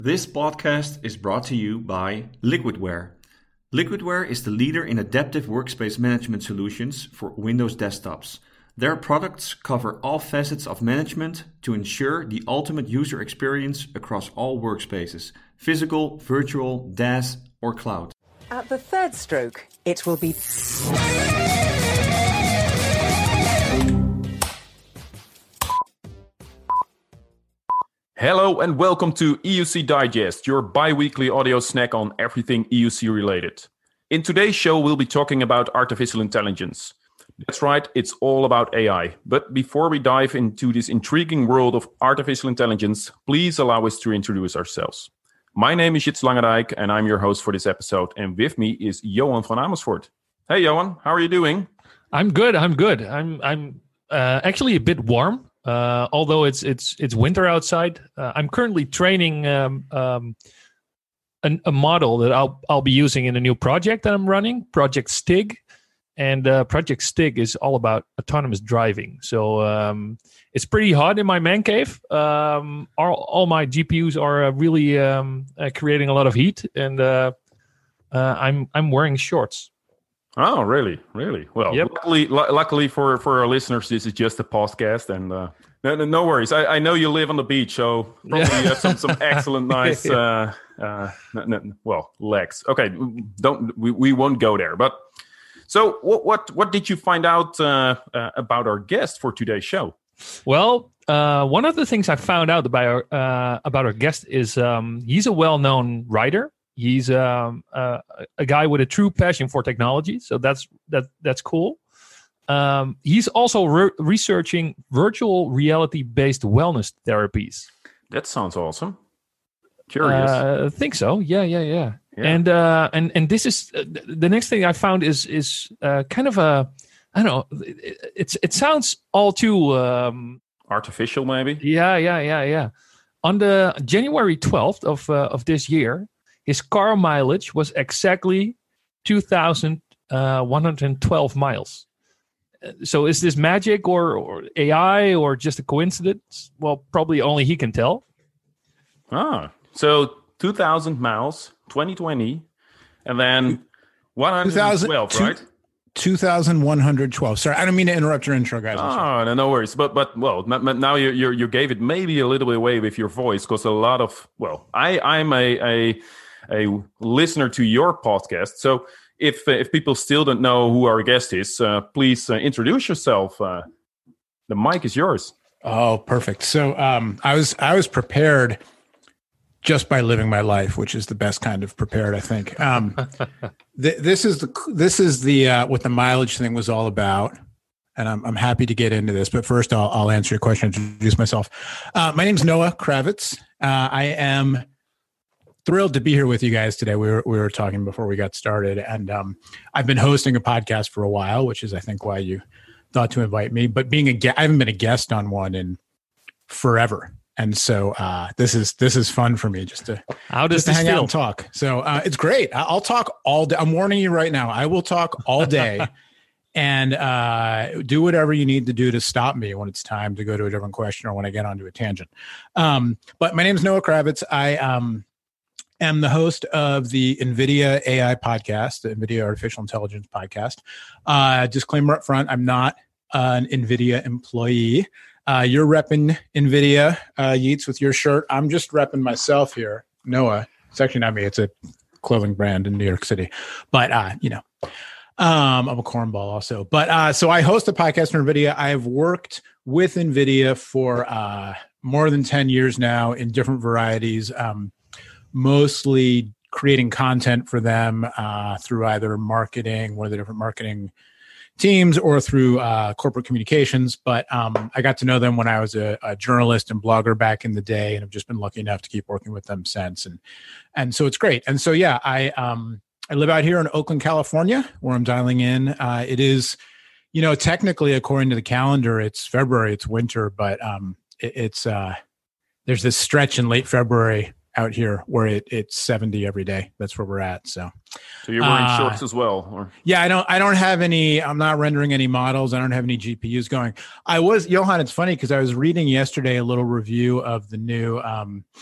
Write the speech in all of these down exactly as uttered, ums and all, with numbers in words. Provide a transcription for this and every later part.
This podcast is brought to you by Liquidware. Liquidware is the leader in adaptive workspace management solutions for Windows desktops. Their products cover all facets of management to ensure the ultimate user experience across all workspaces, physical, virtual, D A S, or cloud. At the third stroke, it will be... Hello and welcome to E U C Digest, your bi-weekly audio snack on everything E U C related. In today's show, we'll be talking about artificial intelligence. That's right, it's all about A I. But before we dive into this intriguing world of artificial intelligence, please allow us to introduce ourselves. My name is Jits Langendijk and I'm your host for this episode. And with me is Johan van Amersfoort. Hey Johan, how are you doing? I'm good, I'm good. I'm I'm uh, actually a bit warm. Uh, although it's it's it's winter outside, uh, I'm currently training um, um, an, a model that I'll I'll be using in a new project that I'm running, Project Stig, and uh, Project Stig is all about autonomous driving. So um, it's pretty hot in my man cave. Um, all, all my G P Us are uh, really um, uh, creating a lot of heat, and uh, uh, I'm I'm wearing shorts. Oh, really? Really? Well, yep. luckily, l- luckily for, for our listeners, this is just a podcast, and uh, no, no, no worries. I, I know you live on the beach, so probably you have some, some excellent, nice, uh, uh, no, no, well, legs. Okay, don't we, we won't go there. But so, what what what did you find out uh, uh, about our guest for today's show? Well, uh, one of the things I found out about our, uh, about our guest is um, he's a well-known writer. He's um, uh, a guy with a true passion for technology, so that's that that's cool. Um, he's also re- researching virtual reality-based wellness therapies. That sounds awesome. Curious. Uh, I think so. Yeah, yeah, yeah. Yeah. And uh, and and this is uh, the next thing I found is is uh, kind of a I don't know. It, it's it sounds all too um, artificial, maybe. Yeah, yeah, yeah, yeah. On the January twelfth of uh, of this year, his car mileage was exactly two thousand one hundred twelve miles. So is this magic or, or A I or just a coincidence? Well, probably only he can tell. Ah, so two thousand miles, twenty twenty, and then one hundred twelve, right? two thousand one hundred twelve. Sorry, I don't mean to interrupt your intro, guys. Oh, no, no worries. But, but well, now you you you gave it maybe a little bit away with your voice, because a lot of, well, I, I'm a... a a listener to your podcast. So if uh, if people still don't know who our guest is, uh, please uh, introduce yourself. Uh, the mic is yours. Oh, perfect. So um, I was I was prepared just by living my life, which is the best kind of prepared, I think. Um, th- this is the this is the uh, what the mileage thing was all about. And I'm I'm happy to get into this. But first, I'll I'll answer your question, introduce myself. Uh, my name's Noah Kravitz. Uh, I am thrilled to be here with you guys today. We were we were talking before we got started, and um, I've been hosting a podcast for a while, which is I think why you thought to invite me. But being a ge- I haven't been a guest on one in forever, and so uh, this is this is fun for me just to how does just to this hang feel? out and talk. So uh, it's great. I'll talk all day. I'm warning you right now. I will talk all day. And uh, do whatever you need to do to stop me when it's time to go to a different question or when I get onto a tangent. Um, but my name is Noah Kravitz. I um. am the host of the NVIDIA A I podcast, the NVIDIA Artificial Intelligence podcast. Uh, disclaimer up front, I'm not uh, an NVIDIA employee. Uh, you're repping NVIDIA, uh, Yeats, with your shirt. I'm just repping myself here. Noah. It's actually not me. It's a clothing brand in New York City. But, uh, you know, um, I'm a cornball also. But uh, so I host a podcast for NVIDIA. I've worked with NVIDIA for uh, more than ten years now in different varieties. Um, mostly creating content for them uh, through either marketing, one of the different marketing teams, or through uh, corporate communications. But um, I got to know them when I was a, a journalist and blogger back in the day, and I've just been lucky enough to keep working with them since. And and so it's great. And so, yeah, I um, I live out here in Oakland, California, where I'm dialing in. Uh, it is, you know, technically, according to the calendar, it's February, it's winter, but um, it, it's uh, there's this stretch in late February out here where it, it's seventy every day. That's where we're at. So, so you're wearing uh, shorts as well, or yeah, I don't, I don't have any, I'm not rendering any models. I don't have any G P Us going. I was, Johan, it's funny because I was reading yesterday a little review of the new, um,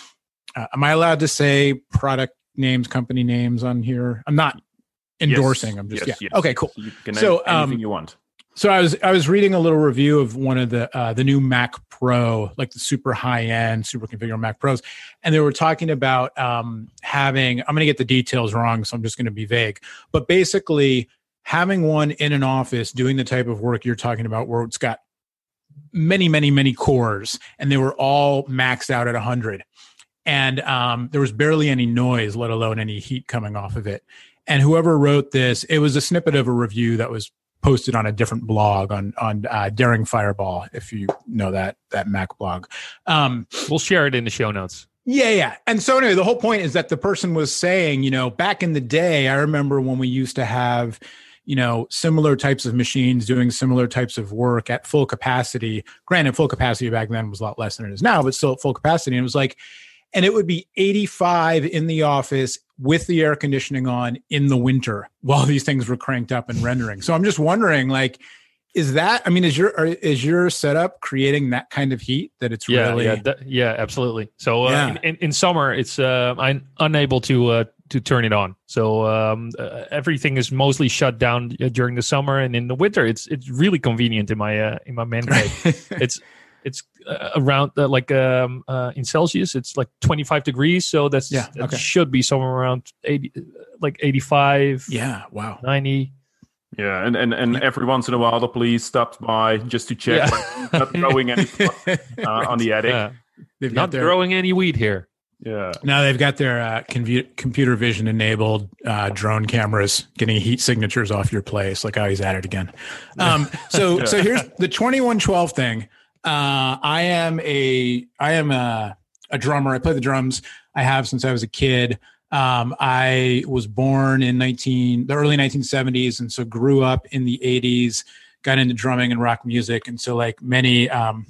uh, am I allowed to say product names, company names on here? I'm not endorsing. Yes, I'm just, yes, yeah. yes. Okay, cool. So you can So, name anything um, you want. So I was I was reading a little review of one of the uh, the new Mac Pro, like the super high end, super configurable Mac Pros, and they were talking about um, having. I'm going to get the details wrong, so I'm just going to be vague. But basically, having one in an office doing the type of work you're talking about, where it's got many, many, many cores, and they were all maxed out at one hundred, and um, there was barely any noise, let alone any heat coming off of it. And whoever wrote this, it was a snippet of a review that was posted on a different blog on on uh, Daring Fireball, if you know that that Mac blog. Um, We'll share it in the show notes. yeah, yeah. And so anyway, the whole point is that the person was saying, you know, back in the day, I remember when we used to have, you know, similar types of machines doing similar types of work at full capacity. Granted, full capacity back then was a lot less than it is now, but still at full capacity. And it was like, and it would be eighty-five in the office with the air conditioning on in the winter while these things were cranked up and rendering. So I'm just wondering, like, is that, I mean, is your, is your setup creating that kind of heat that it's Yeah, really? yeah, that, yeah, absolutely. So uh, Yeah. in, in, in summer, it's uh, I'm unable to uh, to turn it on. So um, uh, everything is mostly shut down uh, during the summer, and in the winter, it's it's really convenient in my uh, in my man cave. it's it's uh, around uh, like um, uh, in Celsius, it's like twenty-five degrees. So that's Yeah, that okay. should be somewhere around eighty, like eighty-five, Yeah. Wow. ninety. Yeah, and, and, and every once in a while, the police stops by just to check Yeah. whether not throwing any uh, on the attic. Yeah. They've got Not their, growing any weed here. Yeah. now they've got their uh, convu- computer vision enabled uh, drone cameras getting heat signatures off your place. Like, oh, he's at it again. Um, so, so here's the twenty-one twelve thing. Uh, I am a, I am a, a drummer. I play the drums. I have since I was a kid. Um, I was born in nineteen, the early nineteen seventies. And so grew up in the eighties, got into drumming and rock music. And so like many, um,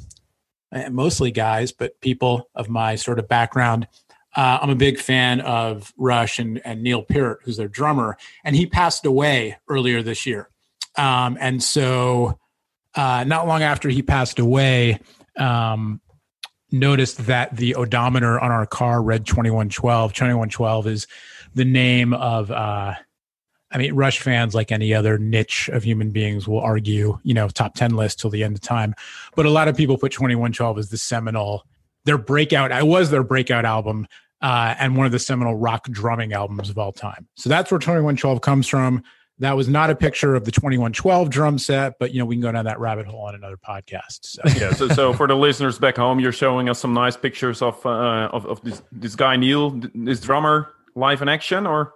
mostly guys, but people of my sort of background, uh, I'm a big fan of Rush and, and Neil Peart, who's their drummer, and he passed away earlier this year. Um, and so, uh, not long after he passed away, um, noticed that the odometer on our car read twenty-one twelve. twenty-one twelve is the name of, uh, I mean, Rush fans, like any other niche of human beings, will argue, you know, top ten list till the end of time. But a lot of people put twenty-one twelve as the seminal, their breakout, it was their breakout album, uh, and one of the seminal rock drumming albums of all time. So that's where twenty-one twelve comes from. That was not a picture of the twenty-one twelve drum set, but, you know, we can go down that rabbit hole on another podcast. So. Yeah, so, so for the listeners back home, you're showing us some nice pictures of uh, of, of this, this guy, Neil, this drummer, live in action, or?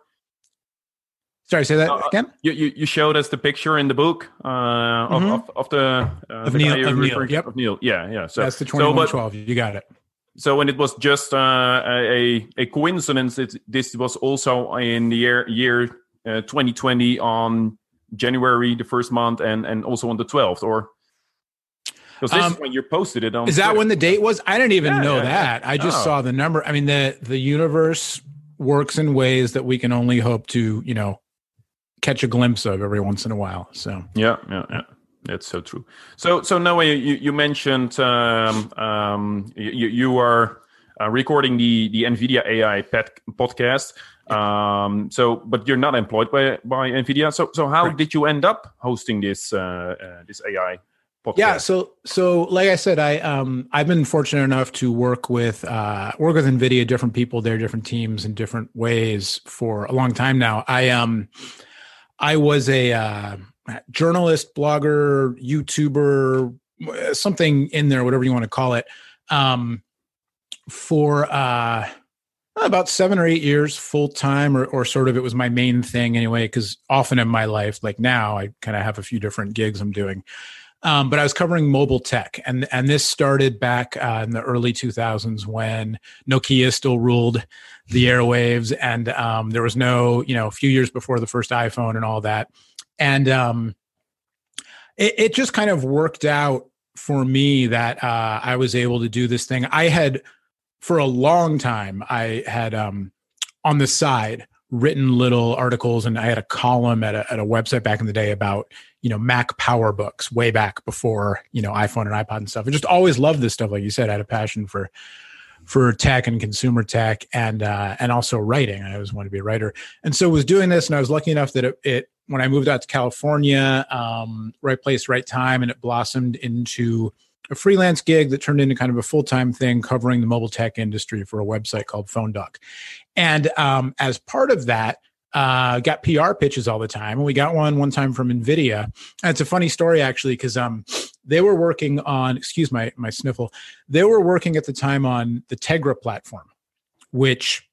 Sorry, say that Uh, again? You, you you showed us the picture in the book uh, of, Mhm. of of the uh, Of the Neil- guy you're of Neil, referring to, yep. of Neil. Yeah, yeah. So That's the so, twenty-one but- twelve. You got it. So when it was just uh, a a coincidence that this was also in the year year uh, twenty twenty on January the first month and and also on the twelfth, or because this Um, is when you posted it on. Is that Twitter. when the date was? I didn't even Yeah, know yeah, that. yeah. I just Oh. saw the number. I mean, the the universe works in ways that we can only hope to, you know, catch a glimpse of every once in a while. So Yeah, yeah, yeah. That's so true. So, so Noah, you, you mentioned um, um, you, you are uh, recording the, the NVIDIA A I pet podcast. Um, so, but you're not employed by by NVIDIA. So, so how Correct. did you end up hosting this uh, uh, this A I podcast? yeah, so so like I said, I um I've been fortunate enough to work with uh work with NVIDIA, different people, their different teams in different ways for a long time now. I um I was a uh, journalist, blogger, YouTuber, something in there, whatever you want to call it, um, for uh, about seven or eight years full time, or, or sort of it was my main thing anyway, because often in my life, like now, I kind of have a few different gigs I'm doing. Um, but I was covering mobile tech, and and this started back uh, in the early two thousands when Nokia still ruled the airwaves, and um, there was no, you know, a few years before the first iPhone and all that, and um, it, it just kind of worked out for me that uh, I was able to do this thing. I had, for a long time, I had um, on the side written little articles, and I had a column at a, at a website back in the day about, you know, Mac power books way back before, you know, iPhone and iPod and stuff. I just always loved this stuff. Like you said, I had a passion for, for tech and consumer tech, and uh, and also writing. I always wanted to be a writer, and so was doing this. And I was lucky enough that it, it when I moved out to California, um, right place, right time, and it blossomed into a freelance gig that turned into kind of a full-time thing covering the mobile tech industry for a website called PhoneDuck. And um, as part of that, uh, got P R pitches all the time. And we got one one time from NVIDIA. And it's a funny story, actually, because um, they were working on, excuse my my sniffle, they were working at the time on the Tegra platform, which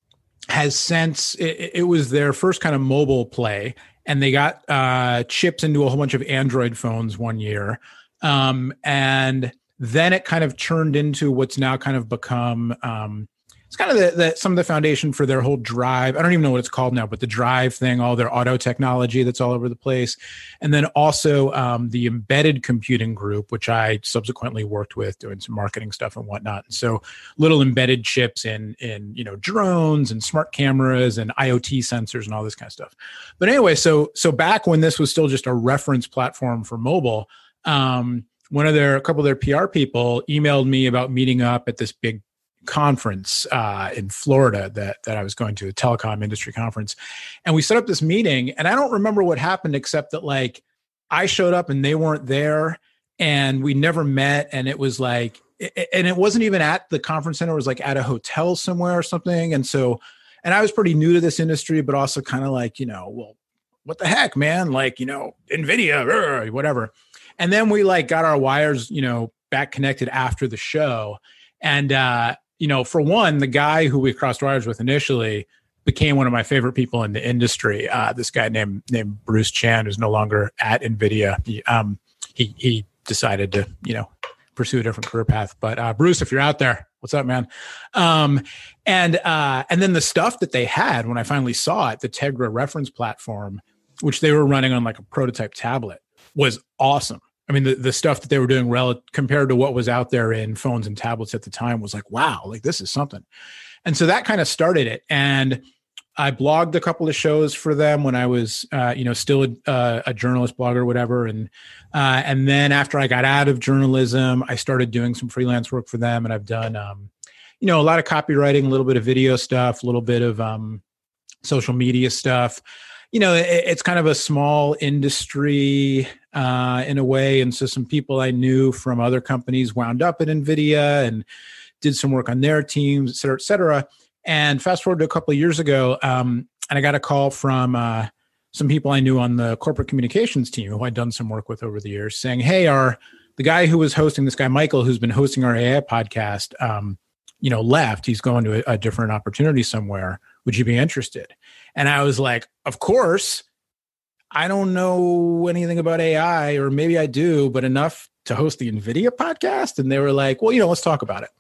has since, it, it was their first kind of mobile play. And they got uh, chips into a whole bunch of Android phones one year. Um, and then it kind of turned into what's now kind of become, um, it's kind of the, the, some of the foundation for their whole Drive. I don't even know what it's called now, but the Drive thing, all their auto technology that's all over the place. And then also um, the embedded computing group, which I subsequently worked with doing some marketing stuff and whatnot. And so little embedded chips in, in, you know, drones and smart cameras and I O T sensors and all this kind of stuff. But anyway, so, so back when this was still just a reference platform for mobile, um, one of their, a couple of their P R people emailed me about meeting up at this big conference uh, in Florida that that I was going to, a telecom industry conference. And we set up this meeting, and I don't remember what happened except that like I showed up and they weren't there, and we never met. And it was like, and it wasn't even at the conference center, it was like at a hotel somewhere or something. And so, and I was pretty new to this industry, but also kind of like, you know, well, what the heck, man? Like, you know, NVIDIA, whatever. And then we like got our wires, you know, back connected after the show. And, uh, you know, for one, the guy who we crossed wires with initially became one of my favorite people in the industry. Uh, this guy named named Bruce Chan, who's no longer at NVIDIA. He, um, he, he decided to, you know, pursue a different career path. But uh, Bruce, if you're out there, what's up, man? Um, and uh, and then the stuff that they had when I finally saw it, the Tegra reference platform, which they were running on like a prototype tablet, was awesome. I mean, the, the stuff that they were doing rel- compared to what was out there in phones and tablets at the time was like, wow, like this is something. And so that kind of started it. And I blogged a couple of shows for them when I was, uh, you know, still a, uh, a journalist blogger or whatever. And uh, and then after I got out of journalism, I started doing some freelance work for them. And I've done, um, you know, a lot of copywriting, a little bit of video stuff, a little bit of um, social media stuff. You know, it, it's kind of a small industry uh, in a way. And so some people I knew from other companies wound up at NVIDIA and did some work on their teams, et cetera, et cetera. And fast forward to a couple of years ago, um, and I got a call from uh, some people I knew on the corporate communications team who I'd done some work with over the years saying, hey, our the guy who was hosting, this guy, Michael, who's been hosting our A I podcast, um, you know, left. He's going to a, a different opportunity somewhere. Would you be interested? And I was like, of course. I don't know anything about A I, or maybe I do, but enough to host the NVIDIA podcast. And they were like, well, you know, let's talk about it.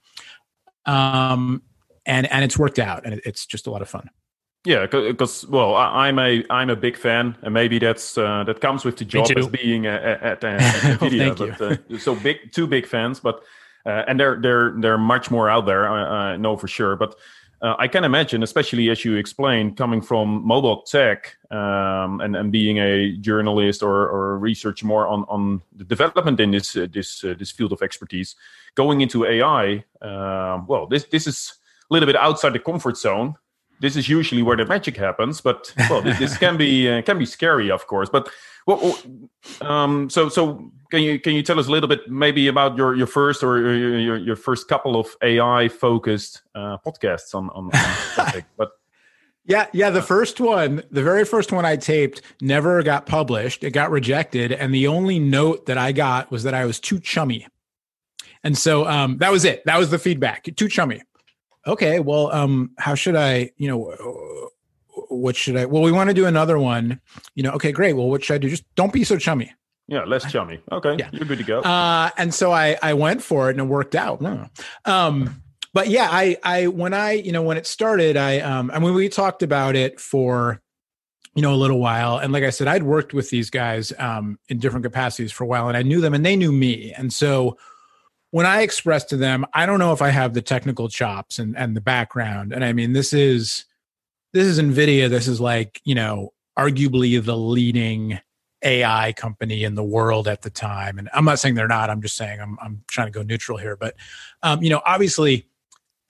Um, and and it's worked out, and it, it's just a lot of fun. Yeah, because well, I, I'm a I'm a big fan, and maybe that's uh, that comes with the job as being at, at, at NVIDIA. Thank but uh, so big, two big fans, but uh, and there there there are much more out there. I, I know for sure, but. Uh, I can imagine, especially as you explained, coming from mobile tech um, and, and being a journalist or, or a researcher more on, on the development in this uh, this uh, this field of expertise, going into A I. Uh, well, this this is a little bit outside the comfort zone. This is usually where the magic happens, but well, this, this can be uh, can be scary, of course. But well, um, so so can you can you tell us a little bit maybe about your, your first or your, your your first couple of A I focused uh, podcasts on on, on this topic? But yeah, yeah, the first one, the very first one I taped, never got published. It got rejected, and the only note that I got was that I was too chummy, and so um, that was it. That was the feedback. Too chummy. Okay, well, um, how should I, you know, what should I, well, we want to do another one, you know, okay, great. Well, what should I do? Just don't be so chummy. Yeah, less chummy. Okay, yeah. You're good to go. Uh, and so I, I went for it and it worked out. No. Um, but yeah, I, I, when I, you know, when it started, I, um, I mean, we talked about it for, you know, a little while. And like I said, I'd worked with these guys um, in different capacities for a while, and I knew them and they knew me. And so when I expressed to them, I don't know if I have the technical chops and, and the background. And I mean, this is, this is NVIDIA. This is like, you know, arguably the leading A I company in the world at the time. And I'm not saying they're not, I'm just saying I'm, I'm trying to go neutral here, but um, you know, obviously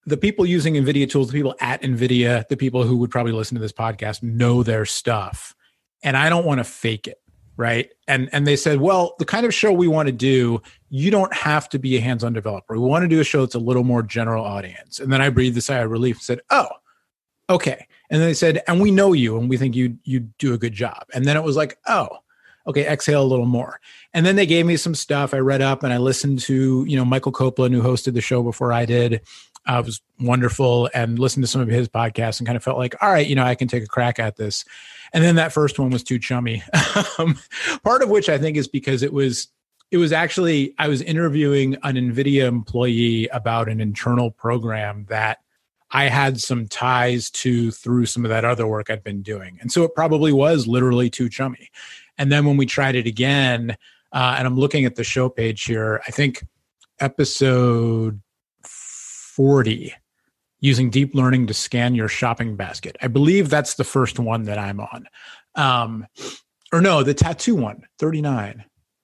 the people using NVIDIA tools, the people at NVIDIA, the people who would probably listen to this podcast know their stuff. And I don't want to fake it, right? And and they said, well, the kind of show we want to do, you don't have to be a hands-on developer. We want to do a show that's a little more general audience. And then I breathed a sigh of relief and said, oh, okay. And then they said, and we know you, and we think you you do a good job. And then it was like, oh, okay, exhale a little more. And then they gave me some stuff. I read up and I listened to, you know, Michael Copeland, who hosted the show before I did. Uh, it was wonderful, and listened to some of his podcasts and kind of felt like, all right, you know, I can take a crack at this. And then that first one was too chummy. um, part of which I think is because it was, it was actually, I was interviewing an NVIDIA employee about an internal program that I had some ties to through some of that other work I'd been doing. And so it probably was literally too chummy. And then when we tried it again, uh, and I'm looking at the show page here, I think episode forty, using deep learning to scan your shopping basket. I believe that's the first one that I'm on. Um, or no, the tattoo one, thirty-nine.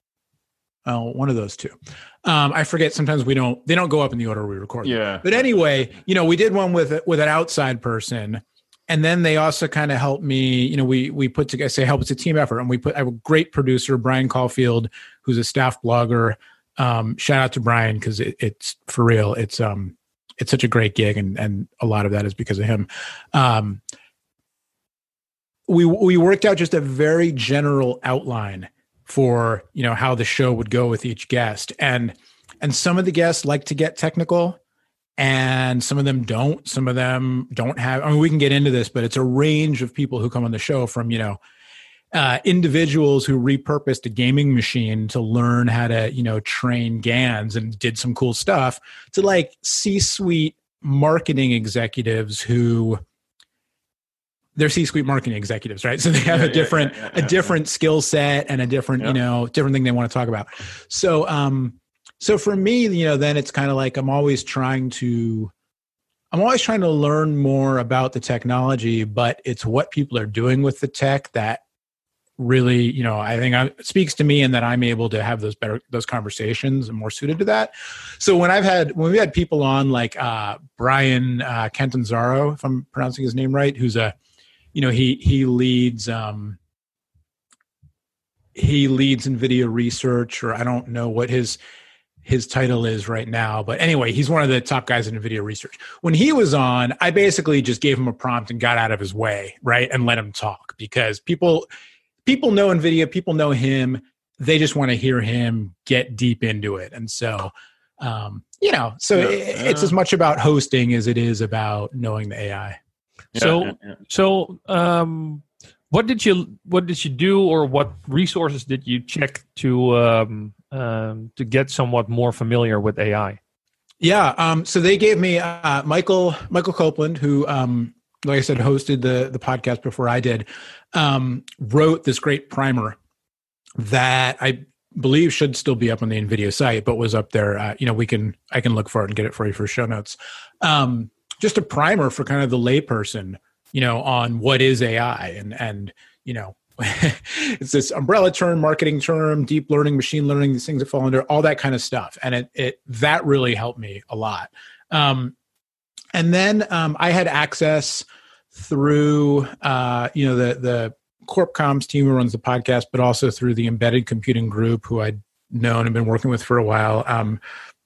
Oh, one of those two. Um, I forget. Sometimes we don't, they don't go up in the order we record. Yeah. But anyway, you know, we did one with, with an outside person. And then they also kind of helped me, you know, we, we put together, say, help, it's a team effort. And we put, I have a great producer, Brian Caulfield, who's a staff blogger. Um, shout out to Brian, because it, it's for real. It's, um, it's such a great gig. And, and a lot of that is because of him. Um, we, we worked out just a very general outline for, you know, how the show would go with each guest. And, and some of the guests like to get technical, and some of them don't. Some of them don't have, I mean, we can get into this, but it's a range of people who come on the show, from, you know, uh, individuals who repurposed a gaming machine to learn how to, you know, train GANs and did some cool stuff, to like C-suite marketing executives who, they're C-suite marketing executives, right? So they have yeah, a different, yeah, yeah, yeah, a different yeah. skill set and a different, Yeah. you know, different thing they want to talk about. So, um, so for me, you know, then it's kind of like, I'm always trying to, I'm always trying to learn more about the technology, but it's what people are doing with the tech that really, you know, I think I, it speaks to me, and that I'm able to have those better, those conversations and more suited to that. So when I've had, when we had people on like uh, Brian uh, Catanzaro, if I'm pronouncing his name right, who's a, you know, he, he leads, um, he leads NVIDIA research, or I don't know what his, his title is right now. But anyway, he's one of the top guys in NVIDIA research. When he was on, I basically just gave him a prompt and got out of his way, right? And let him talk, because people, people know NVIDIA, people know him. They just want to hear him get deep into it. And so, um, you know, so Yeah, it, yeah. it's as much about hosting as it is about knowing the A I. So, yeah, yeah. so um, what did you what did you do, or what resources did you check to um, um, to get somewhat more familiar with A I? Yeah. Um, so they gave me uh, Michael Michael Copeland, who, um, like I said, hosted the the podcast before I did, um, wrote this great primer that I believe should still be up on the NVIDIA site, but was up there. Uh, you know, we can I can look for it and get it for you for show notes. Um, just a primer for kind of the layperson, you know, on what is A I, and and you know, it's this umbrella term, marketing term, deep learning, machine learning, these things that fall under all that kind of stuff, and it it that really helped me a lot. Um, and then um, I had access through uh, you know the the Corp Comms team who runs the podcast, but also through the Embedded Computing Group, who I'd known and been working with for a while. Um,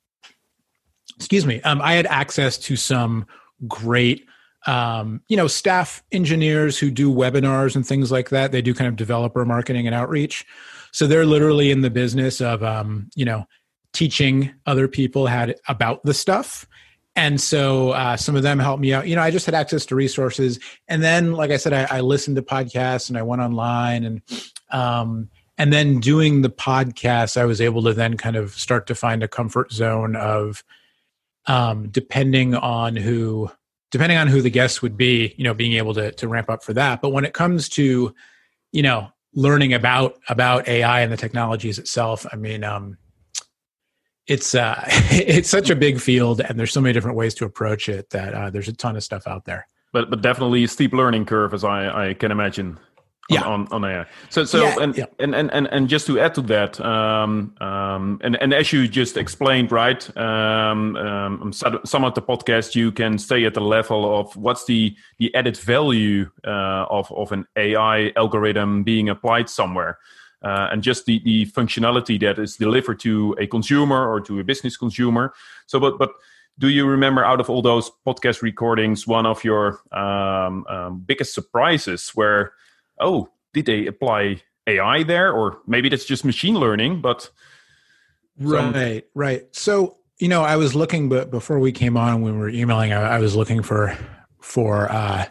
excuse me. Um, I had access to some great, um, you know, staff engineers who do webinars and things like that. They do kind of developer marketing and outreach. So they're literally in the business of, um, you know, teaching other people how to, about the stuff. And so uh, some of them helped me out. You know, I just had access to resources. And then, like I said, I, I listened to podcasts and I went online, and um, and then doing the podcast, I was able to then kind of start to find a comfort zone of, um, depending on who, depending on who the guests would be, you know, being able to to ramp up for that. But when it comes to, you know, learning about about A I and the technologies itself, I mean, um, it's uh, it's such a big field, and there's so many different ways to approach it that uh, there's a ton of stuff out there. But but definitely a steep learning curve, as I, I can imagine. On, Yeah. on, on A I. So, so Yeah, and, yeah. and, and, and, and just to add to that, um, um, and, and as you just explained, right, um, um, some some of the podcasts, you can stay at the level of what's the, the added value uh, of, of an A I algorithm being applied somewhere. Uh, and just the, the functionality that is delivered to a consumer or to a business consumer. So, but, but do you remember out of all those podcast recordings, one of your um, um, biggest surprises where, oh, did they apply A I there? Or maybe that's just machine learning, but... Some... Right, right. So, you know, I was looking, but before we came on, when we were emailing, I, I was looking for, for uh,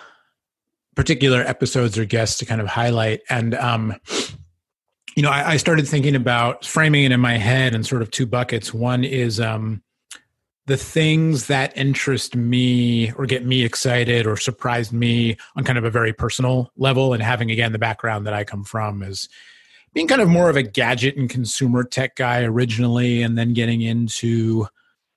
particular episodes or guests to kind of highlight. And, um, you know, I, I started thinking about framing it in my head in sort of two buckets. One is um, the things that interest me or get me excited or surprised me on kind of a very personal level, and having, again, the background that I come from is being kind of more of a gadget and consumer tech guy originally, and then getting into,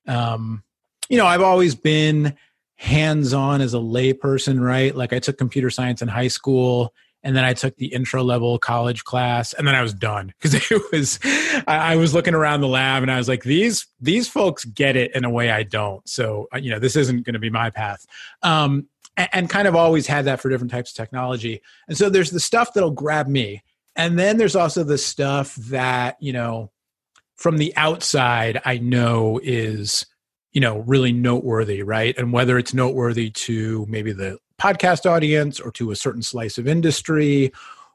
um, you know, I've always been hands-on as a layperson, right? Like I took computer science in high school, and then I took the intro level college class, and then I was done because it was, I, I was looking around the lab and I was like, these, these folks get it in a way I don't. So, you know, this isn't going to be my path. Um, and, and kind of always had that for different types of technology. And so there's the stuff that'll grab me. And then there's also the stuff that, you know, from the outside, I know is, you know, really noteworthy, right? And whether it's noteworthy to maybe the podcast audience or to a certain slice of industry,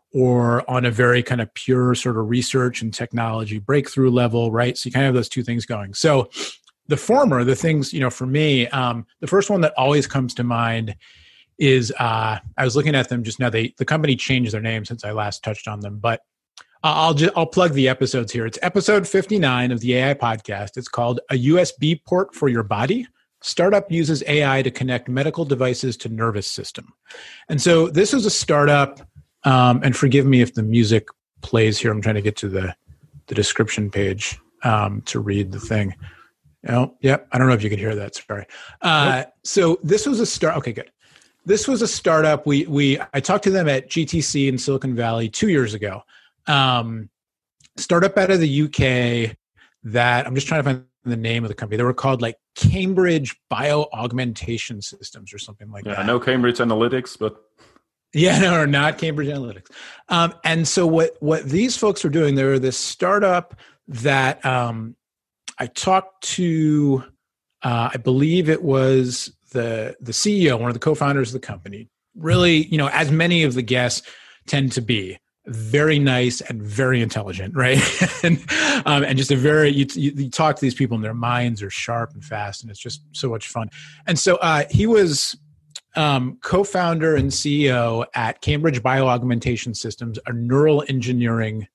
or on a very kind of pure sort of research and technology breakthrough level, right? So you kind of have those two things going. So the former, the things, you know, for me, um, the first one that always comes to mind is, uh, I was looking at them just now. They, the company changed their name since I last touched on them, but I'll just, I'll plug the episodes here. It's episode fifty-nine of the A I podcast. It's called A U S B Port for Your Body. Startup uses A I to connect medical devices to nervous system. And so this is a startup, um, and forgive me if the music plays here. I'm trying to get to the, the description page um, to read the thing. Oh, yep. I don't know if you could hear that. Sorry. Uh, nope. So this was a start. Okay, good. This was a startup. We we I talked to them at G T C in Silicon Valley two years ago. Um, startup out of the U K that I'm just trying to find the name of the company. They were called like Cambridge Bio-Augmentation Systems or something like yeah, that. I know Cambridge Analytics, but yeah, no, or not Cambridge Analytics. Um, and so what what these folks were doing, they were this startup that um, I talked to. Uh, I believe it was the the C E O, one of the co-founders of the company. Really, you know, as many of the guests tend to be, very nice and very intelligent, right? and um, and just a very you, you, you talk to these people and their minds are sharp and fast, and it's just so much fun. And so uh, he was um, co-founder and C E O at Cambridge Bio-Augmentation Systems, a neural engineering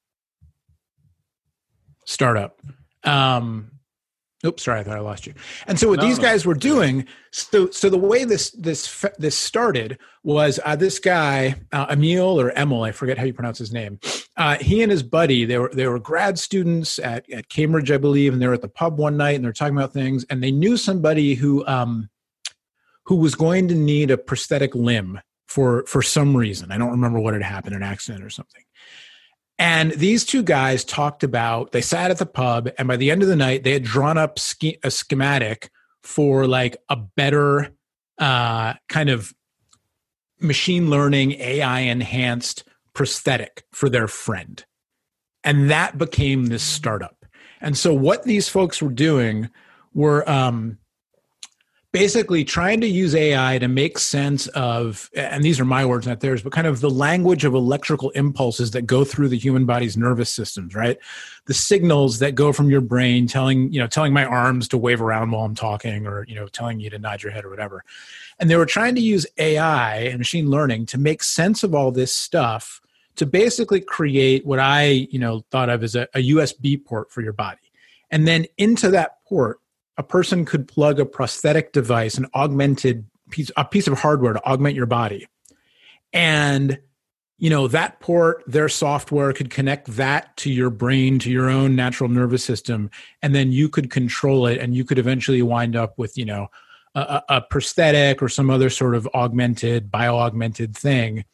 startup. Um, Oops, sorry, I thought I lost you. And so what no, these guys were doing, so so the way this this this started was uh, this guy uh, Emil or Emil, I forget how you pronounce his name. Uh, he and his buddy, they were they were grad students at at Cambridge, I believe, and they were at the pub one night and they're talking about things, and they knew somebody who um who was going to need a prosthetic limb for for some reason. I don't remember what had happened, an accident or something. And these two guys talked about, they sat at the pub, and by the end of the night, they had drawn up ske- a schematic for like a better uh, kind of machine learning, A I enhanced prosthetic for their friend. And that became this startup. And so what these folks were doing were um, basically trying to use A I to make sense of, and these are my words, not theirs, but kind of the language of electrical impulses that go through the human body's nervous systems, right? The signals that go from your brain telling, you know, telling my arms to wave around while I'm talking, or, you know, telling you to nod your head or whatever. And they were trying to use A I and machine learning to make sense of all this stuff to basically create what I, you know, thought of as a, a U S B port for your body. And then into that port, a person could plug a prosthetic device, an augmented piece, a piece of hardware to augment your body. And, you know, that port, their software could connect that to your brain, to your own natural nervous system. And then you could control it, and you could eventually wind up with, you know, a, a prosthetic or some other sort of augmented, bio-augmented thing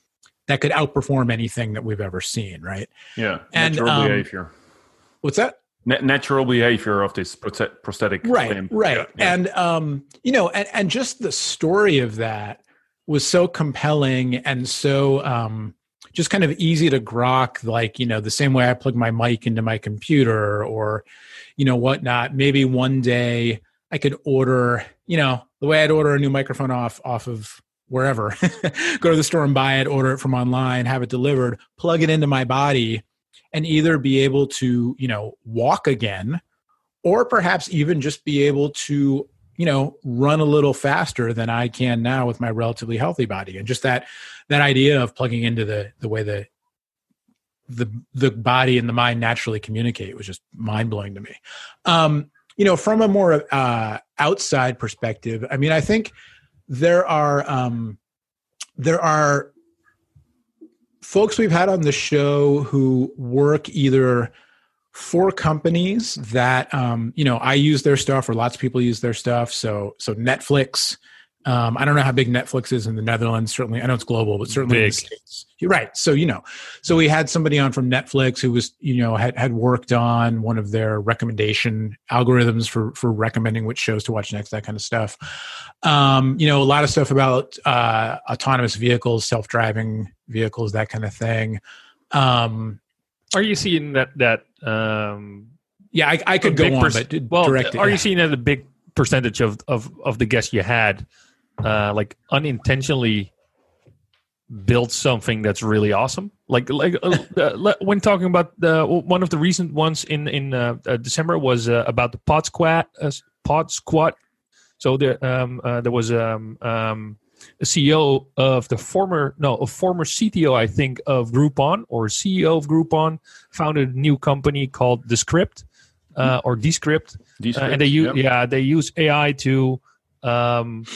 that could outperform anything that we've ever seen, right? Yeah, And, natural um, behavior. What's that? Na- natural behavior of this prote- prosthetic Right, limb. right. Yeah, yeah. And, um, you know, and, and just the story of that was so compelling and so um, just kind of easy to grok, like, you know, the same way I plug my mic into my computer or, you know, whatnot. Maybe one day I could order, you know, the way I'd order a new microphone off off of wherever, go to the store and buy it, order it from online, have it delivered, plug it into my body, and either be able to, you know, walk again, or perhaps even just be able to, you know, run a little faster than I can now with my relatively healthy body. And just that that idea of plugging into the the way the the the body and the mind naturally communicate was just mind blowing to me. Um, you know, from a more uh, outside perspective, I mean, I think there are um, there are folks we've had on the show who work either for companies that um, you know, I use their stuff, or lots of people use their stuff. So so Netflix. Um, I don't know how big Netflix is in the Netherlands. Certainly, I know it's global, but certainly in the States. You're right. So, you know, so we had somebody on from Netflix who was, you know, had, had worked on one of their recommendation algorithms for, for recommending which shows to watch next, that kind of stuff. Um, you know, a lot of stuff about uh, autonomous vehicles, self-driving vehicles, that kind of thing. Um, Are you seeing that, that, um, yeah, I, I could a go big on, pers- but well, direct it, are yeah. you seeing that a big percentage of, of, of the guests you had, uh, like unintentionally build something that's really awesome? Like, like uh, uh, when talking about the one of the recent ones in in uh, uh, December was uh, about the Pod Squat, uh, Pod Squat. So there, um, uh, there was um, um, a C E O of the former, no, a former C T O, I think, of Groupon, or C E O of Groupon, founded a new company called Descript, uh, or Descript, Descript, uh, and they use, yep. yeah, they use A I to um,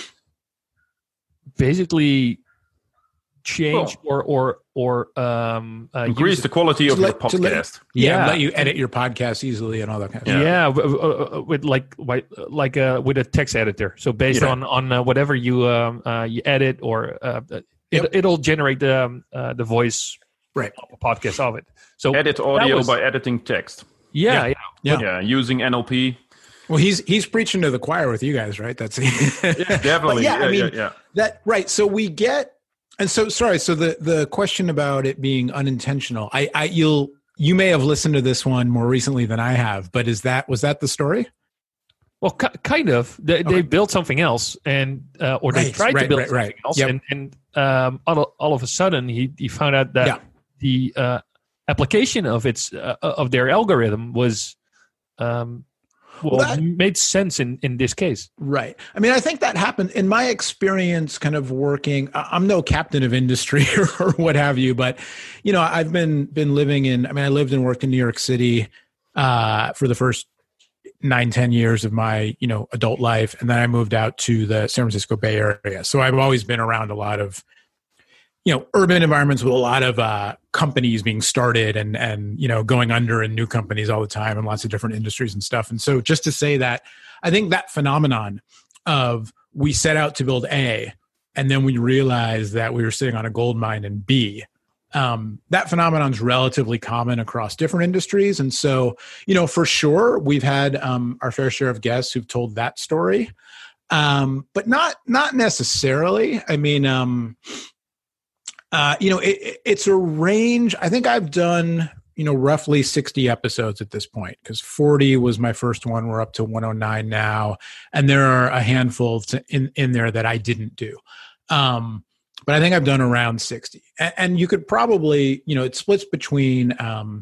basically change or or or um, uh, Increase use the quality of To your let- to let- podcast. Yeah, Yeah. let you edit your podcast easily and all that kind of Yeah. stuff. Yeah, w- w- with like wi- like uh, with a text editor. So based Yeah. on on uh, whatever you um, uh, you edit, or uh, it, Yep. it'll generate the um, uh, the voice Right. podcast of it. So Edit audio was- by editing text. yeah, Yeah. yeah. Yeah. Yeah, using N L P. Well, he's he's preaching to the choir with you guys, right? That's Definitely. But yeah, I yeah, mean, yeah, yeah. that right. So we get, and so sorry. So the the question about it being unintentional, I I you'll you may have listened to this one more recently than I have, but is that was that the story? Well, ki- kind of. They, Okay. they built something else, and uh, or they Right, tried right, to build right, something right. else, Yep. and and um, all, all of a sudden he he found out that Yeah. the uh, application of its uh, of their algorithm was um, well, Well, that- made sense in in this case. Right. I mean, I think that happened in my experience kind of working. I- I'm no captain of industry or what have you, but, you know, I've been, been living in, I mean, I lived and worked in New York City uh, for the first nine, ten years of my, you know, adult life. And then I moved out to the San Francisco Bay Area. So I've always been around a lot of, you know, urban environments with a lot of uh, companies being started and, and, you know, going under and new companies all the time and lots of different industries and stuff. And so just to say that, I think that phenomenon of we set out to build A and then we realized that we were sitting on a gold mine in B, um, that phenomenon is relatively common across different industries. And so, you know, for sure, we've had um, our fair share of guests who've told that story, um, but not, not necessarily. I mean, um, Uh, you know, it, it's a range. I think I've done, you know, roughly sixty episodes at this point, because forty was my first one. We're up to one oh nine now. And there are a handful to, in, in there that I didn't do. Um, but I think I've done around sixty. And, and you could probably, you know, it splits between um,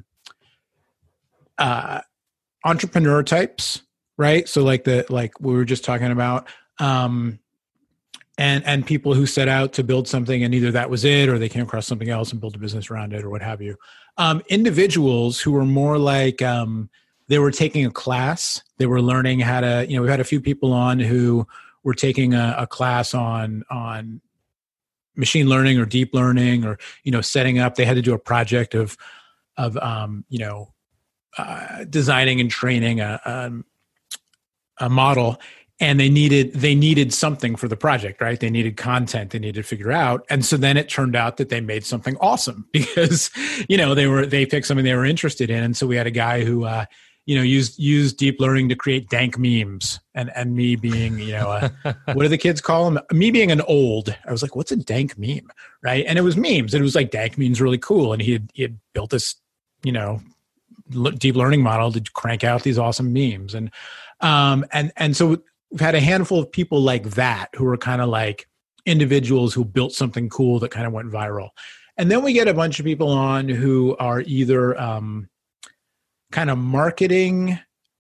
uh, entrepreneur types, right? So like the, like we were just talking about, um, and and people who set out to build something and either that was it or they came across something else and built a business around it or what have you. Um, individuals who were more like um, they were taking a class, they were learning how to, you know, we've had a few people on who were taking a, a class on on machine learning or deep learning or, you know, setting up, they had to do a project of, of um, you know, uh, designing and training a, a, a model. and they needed they needed something for the project, right? They needed content, they needed to figure out. And so then it turned out that they made something awesome because, you know, they were they picked something they were interested in. And so we had a guy who uh, you know, used used deep learning to create dank memes. And and me being, you know, a, what do the kids call them? Me being an old, I was like, what's a dank meme? Right. And it was memes. And it was like dank memes really cool. And he had he had built this, you know, deep learning model to crank out these awesome memes. And um and and so we've had a handful of people like that who are kind of like individuals who built something cool that kind of went viral. And then we get a bunch of people on who are either um, kind of marketing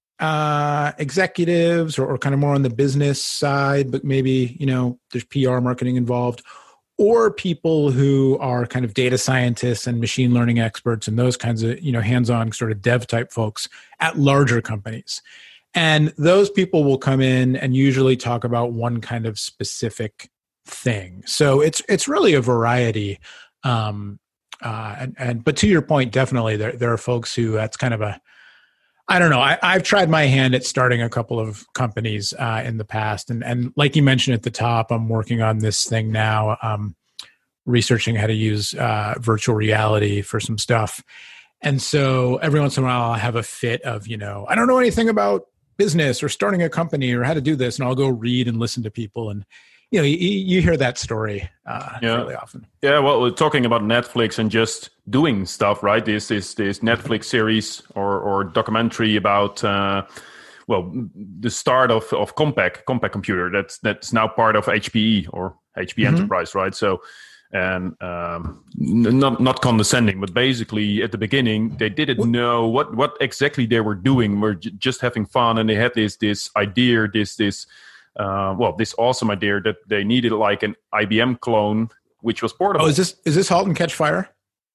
uh, executives or, or kind of more on the business side, but maybe, you know, there's P R marketing involved, or people who are kind of data scientists and machine learning experts and those kinds of, you know, hands-on sort of dev type folks at larger companies. And those people will come in and usually talk about one kind of specific thing. So it's it's really a variety. Um, uh, and, and but to your point, definitely there there are folks who that's kind of a, I don't know. I, I've tried my hand at starting a couple of companies uh, in the past, and and like you mentioned at the top, I'm working on this thing now, um, researching how to use uh, virtual reality for some stuff. And so every once in a while, I have a fit of, you know, I don't know anything about business or starting a company or how to do this, and I'll go read and listen to people, and you know, you, you hear that story uh, yeah. fairly often. Yeah, well, we're talking about Netflix and just doing stuff, right? This is this, this Netflix series or or documentary about uh, well, the start of of Compaq, Compaq Computer. That's that's now part of H P E or H P mm-hmm. Enterprise, right? So. And um, n- not not condescending, but basically at the beginning they didn't what? know what, what exactly they were doing. We're j- just having fun, and they had this this idea, this this uh, well, this awesome idea that they needed like an I B M clone, which was portable. Oh, is this is this *Halt and Catch Fire*?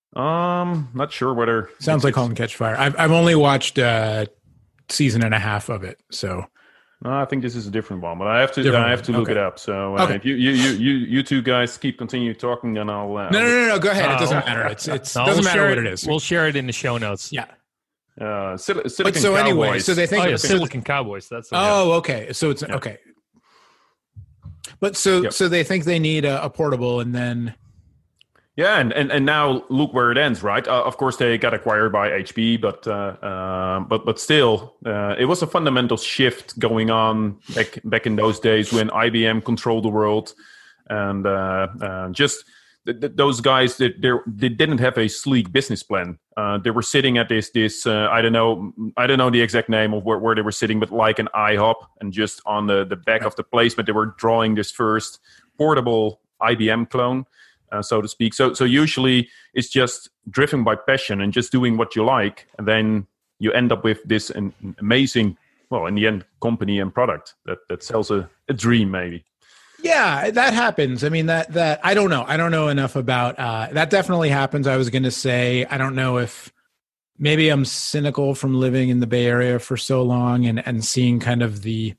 Um, not sure whether sounds like *Halt and Catch Fire*. I've I've only watched uh, season and a half of it, so. No, I think this is a different one, but I have to different I have to look okay. it up. So uh, okay. if you, you you you you two guys keep continue talking, then I'll. Uh, no, no, no, no. Go ahead. Uh, it doesn't matter. It's it's no, doesn't we'll matter what it, it is. We'll share it in the show notes. Yeah. Uh, Sil- Silicon but so Cowboys. anyway, so they think oh, yeah, so Silicon Cowboys. That's the oh, okay. So it's yeah. okay. But so yep. so they think they need a, a portable, and then. Yeah, and, and, and now look where it ends, right? Uh, of course, they got acquired by H P, but uh, uh, but but still, uh, it was a fundamental shift going on back back in those days when I B M controlled the world, and uh, uh, just th- th- those guys that they didn't have a sleek business plan. Uh, they were sitting at this this uh, I don't know I don't know the exact name of where, where they were sitting, but like an IHOP, and just on the, the back of the placement, they were drawing this first portable I B M clone. Uh, so to speak. So so usually it's just driven by passion and just doing what you like. And then you end up with this an amazing, well, in the end, company and product that, that sells a, a dream maybe. Yeah, that happens. I mean, that, that I don't know. I don't know enough about uh, that. Definitely happens. I was going to say, I don't know if maybe I'm cynical from living in the Bay Area for so long and, and seeing kind of the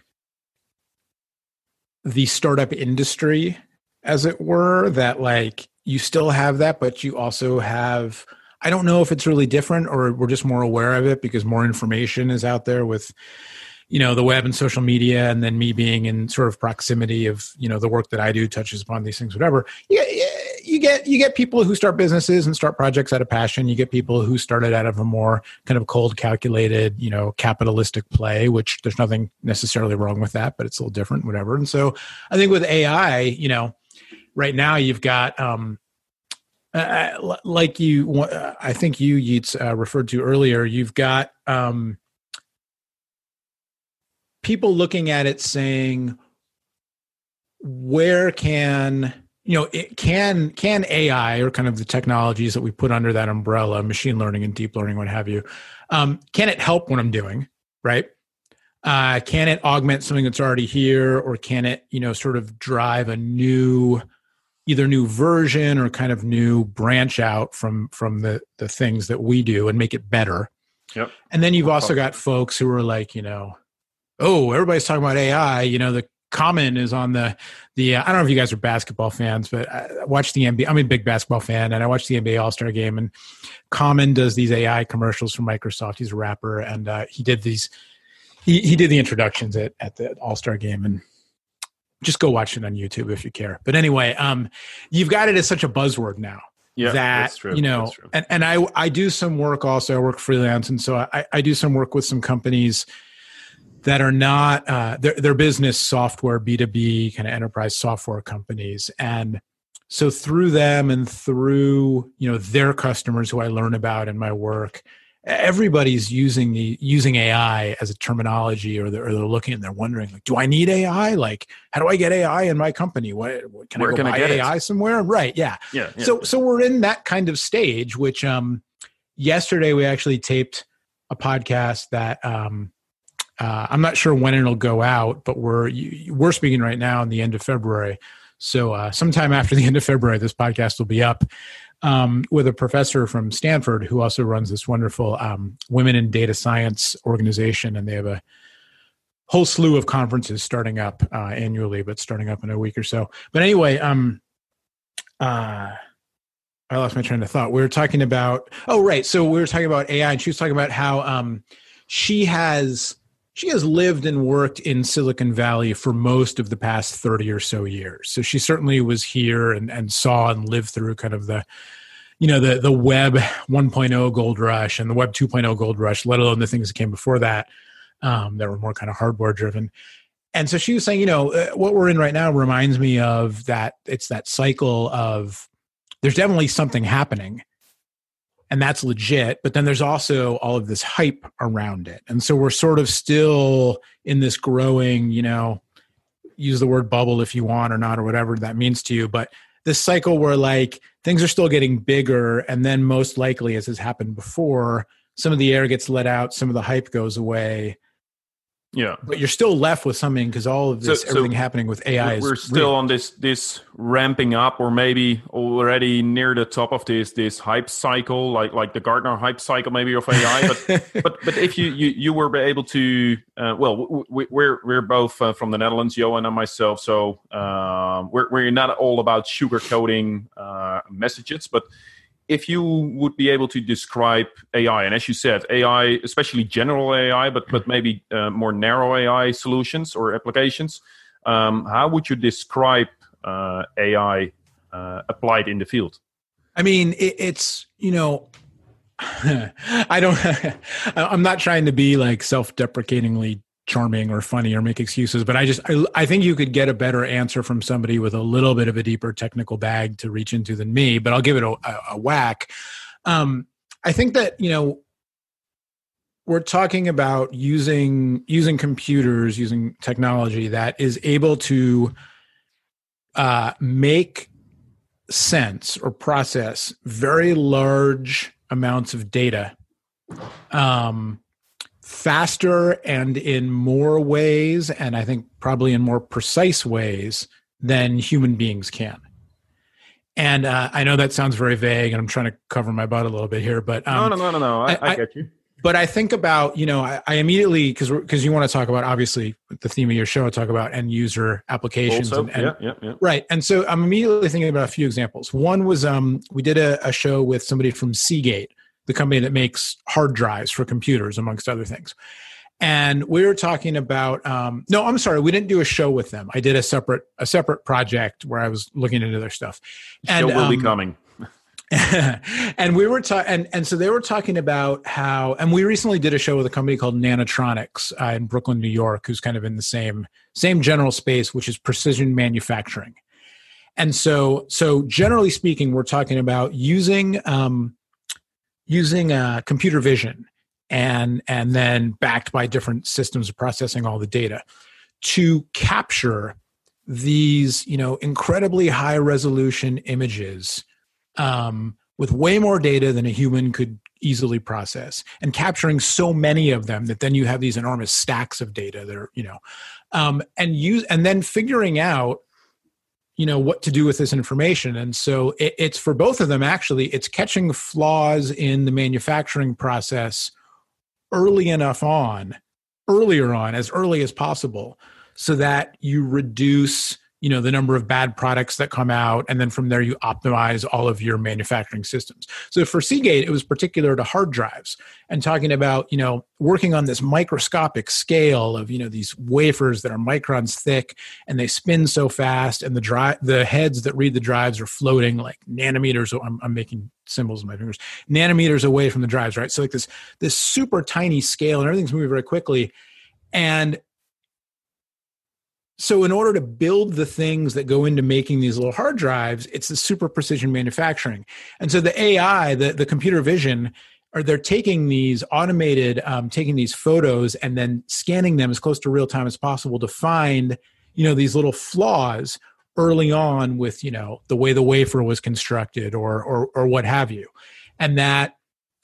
the startup industry, as it were, that like you still have that, but you also have, I don't know if it's really different or we're just more aware of it because more information is out there with, you know, the web and social media, and then me being in sort of proximity of, you know, the work that I do touches upon these things, whatever. You, you get, you get people who start businesses and start projects out of passion. You get people who started out of a more kind of cold, calculated, you know, capitalistic play, which there's nothing necessarily wrong with that, but it's a little different, whatever. And so I think with A I, you know, right now, you've got, um, uh, like you, uh, I think you, Yeats, uh, referred to earlier, you've got um, people looking at it saying, where can, you know, it can, can A I or kind of the technologies that we put under that umbrella, machine learning and deep learning, what have you, um, can it help what I'm doing, right? Uh, can it augment something that's already here, or can it, you know, sort of drive a new, either new version or kind of new branch out from from the the things that we do and make it better. Yep. And then you've also got folks who are like, you know, oh, everybody's talking about A I. You know, the Common is on the the. Uh, I don't know if you guys are basketball fans, but I watch the N B A. I'm a big basketball fan, and I watch the N B A All-Star Game. And Common does these A I commercials for Microsoft. He's a rapper, and uh, he did these. He he did the introductions at, at the All-Star game, and just go watch it on YouTube if you care. But anyway, um, you've got it as such a buzzword now. Yeah, that, that's true. You know, that's true. and, and I, I do some work also. I work freelance. And so I, I do some work with some companies that are not, uh, they're, they're business software, B two B kind of enterprise software companies. And so through them and through, you know, their customers who I learn about in my work, everybody's using the using A I as a terminology, or they're, or they're looking and they're wondering, like, do I need A I? Like, how do I get A I in my company? What, what can Where I go can I buy get A I it? somewhere? Right. Yeah. Yeah, yeah. So, so we're in that kind of stage, which, um, yesterday we actually taped a podcast that, um, uh, I'm not sure when it'll go out, but we're, you, we're speaking right now in the end of February. So, uh, sometime after the end of February, this podcast will be up. Um, with a professor from Stanford who also runs this wonderful um, women in data science organization, and they have a whole slew of conferences starting up uh, annually, but starting up in a week or so. But anyway, um, uh, I lost my train of thought. We were talking about oh right, so we were talking about A I, and she was talking about how um, she has she has lived and worked in Silicon Valley for most of the past thirty or so years. So she certainly was here and, and saw and lived through kind of the, you know, the, the web one point oh gold rush and the web two point oh gold rush, let alone the things that came before that, um, that were more kind of hardware driven. And so she was saying, you know, uh, what we're in right now reminds me of that. It's that cycle of there's definitely something happening, and that's legit. But then there's also all of this hype around it. And so we're sort of still in this growing, you know, use the word bubble if you want or not, or whatever that means to you. But this cycle where like things are still getting bigger. And then most likely, as has happened before, some of the air gets let out, some of the hype goes away. Yeah, but you're still left with something because all of this, so, everything so happening with A I we're, is we're still real. on this this ramping up, or maybe already near the top of this this hype cycle, like like the Gartner hype cycle, maybe of A I. But but but if you you, you were able to, uh, well, we, we're we're both uh, from the Netherlands, Johan and myself, so um, we're we're not all about sugarcoating uh, messages, but if you would be able to describe A I, and as you said, A I, especially general A I, but but maybe uh, more narrow A I solutions or applications, um, how would you describe uh, A I uh, applied in the field? I mean, it, it's, you know, I don't, I'm not trying to be like self-deprecatingly charming or funny or make excuses, but I just, I, I think you could get a better answer from somebody with a little bit of a deeper technical bag to reach into than me, but I'll give it a, a, a whack. Um, I think that, you know, we're talking about using, using computers, using technology that is able to uh, make sense or process very large amounts of data, um, faster and in more ways, and I think probably in more precise ways than human beings can. And uh, I know that sounds very vague, and I'm trying to cover my butt a little bit here, but um, no, no, no, no, no. I, I, I get you. But I think about, you know, I, I immediately, because because you want to talk about, obviously, the theme of your show, talk about end user applications. Also, and, and, yeah, yeah, yeah. Right. And so I'm immediately thinking about a few examples. One was um, we did a, a show with somebody from Seagate, the company that makes hard drives for computers, amongst other things. And we were talking about, um, no, I'm sorry, we didn't do a show with them. I did a separate a separate project where I was looking into their stuff. And, show will um, be coming. and we were talking, and, and so they were talking about how, and we recently did a show with a company called Nanotronics uh, in Brooklyn, New York, who's kind of in the same same general space, which is precision manufacturing. And so, so generally speaking, we're talking about using um, using uh, computer vision and and then backed by different systems of processing all the data to capture these, you know, incredibly high resolution images um, with way more data than a human could easily process, and capturing so many of them that then you have these enormous stacks of data that are, you know, um, and use and then figuring out, you know, what to do with this information. And so it, it's for both of them, actually, it's catching flaws in the manufacturing process early enough on, earlier on, as early as possible, so that you reduce you know, the number of bad products that come out. And then from there, you optimize all of your manufacturing systems. So for Seagate, it was particular to hard drives and talking about, you know, working on this microscopic scale of, you know, these wafers that are microns thick and they spin so fast, and the drive, the heads that read the drives are floating like nanometers. I'm, I'm making symbols with my fingers, nanometers away from the drives, right? So like this, this super tiny scale, and everything's moving very quickly. And so in order to build the things that go into making these little hard drives, it's the super precision manufacturing. And so the A I, the, the computer vision, are they're taking these automated, um, taking these photos and then scanning them as close to real time as possible to find, you know, these little flaws early on with, you know, the way the wafer was constructed or, or, or what have you. And that,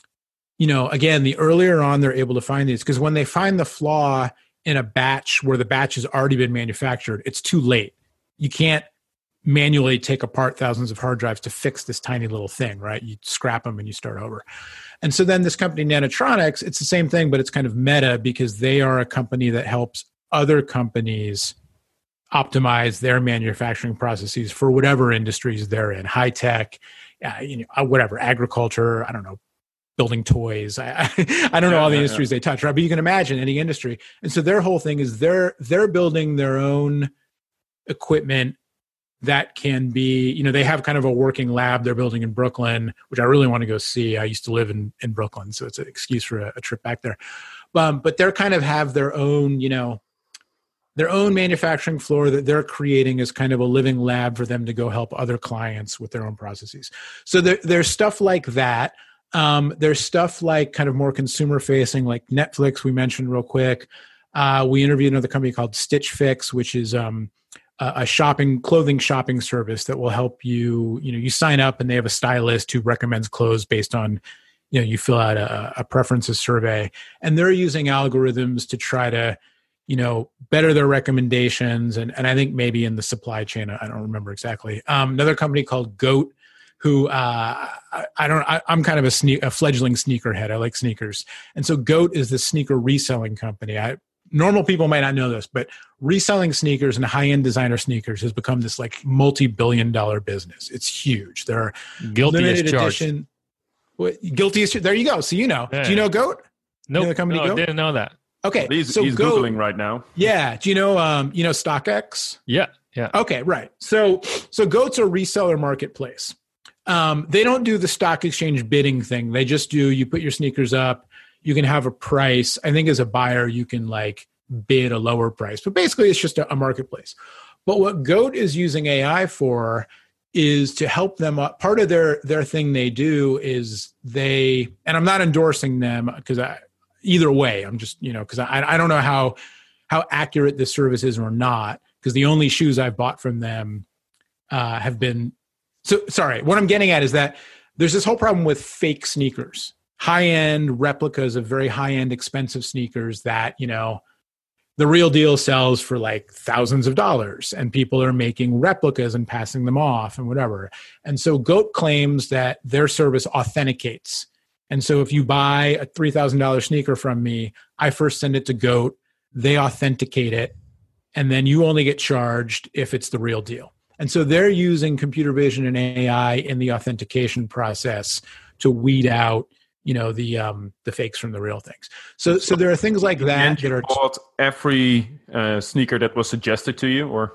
you know, again, the earlier on they're able to find these, because when they find the flaw in a batch where the batch has already been manufactured, it's too late. You can't manually take apart thousands of hard drives to fix this tiny little thing, right? You scrap them and you start over. And so then this company, Nanotronics, it's the same thing, but it's kind of meta because they are a company that helps other companies optimize their manufacturing processes for whatever industries they're in, high tech, uh, you know, whatever, agriculture, I don't know, building toys. I, I, I don't know all the industries they touch, right? But you can imagine any industry. And so their whole thing is they're they're building their own equipment that can be, you know, they have kind of a working lab they're building in Brooklyn, which I really want to go see. I used to live in, in Brooklyn, so it's an excuse for a, a trip back there. Um, but they're kind of have their own, you know, their own manufacturing floor that they're creating as kind of a living lab for them to go help other clients with their own processes. So there, there's stuff like that. Um, there's stuff like kind of more consumer facing, like Netflix, we mentioned real quick. Uh, we interviewed another company called Stitch Fix, which is um, a, a shopping, clothing shopping service that will help you, you know, you sign up and they have a stylist who recommends clothes based on, you know, you fill out a, a preferences survey, and they're using algorithms to try to, you know, better their recommendations. And, and I think maybe in the supply chain, I don't remember exactly. Um, another company called Goat, who uh, I, I don't, I, I'm kind of a, sne- a fledgling sneakerhead. I like sneakers. And so Goat is the sneaker reselling company. I, normal people might not know this, but reselling sneakers and high-end designer sneakers has become this like multi-billion dollar business. It's huge. There are Guilty limited as charged. edition. What, guilty as there you go. So you know. Yeah. Do you know Goat? No, You know the company no, I Goat? didn't know that. Okay. He's, so he's Goat, Googling right now. Yeah. Do you know, um, you know, StockX? Yeah, yeah. Okay, right. So, so Goat's a reseller marketplace. Um, they don't do the stock exchange bidding thing. They just do, you put your sneakers up, you can have a price. I think as a buyer, you can like bid a lower price, but basically it's just a, a marketplace. But what Goat is using A I for is to help them up. Part of their, their thing they do is they, and I'm not endorsing them because I, either way, I'm just, you know, because I, I don't know how, how accurate this service is or not, because the only shoes I've bought from them uh, have been, so sorry, what I'm getting at is that there's this whole problem with fake sneakers, high-end replicas of very high-end expensive sneakers that, you know, the real deal sells for like thousands of dollars and people are making replicas and passing them off and whatever. And so Goat claims that their service authenticates. And so if you buy a three thousand dollars sneaker from me, I first send it to Goat, they authenticate it, and then you only get charged if it's the real deal. And so they're using computer vision and A I in the authentication process to weed out, you know, the um, the fakes from the real things. So, so there are things like that And that you are. bought every uh, sneaker that was suggested to you, or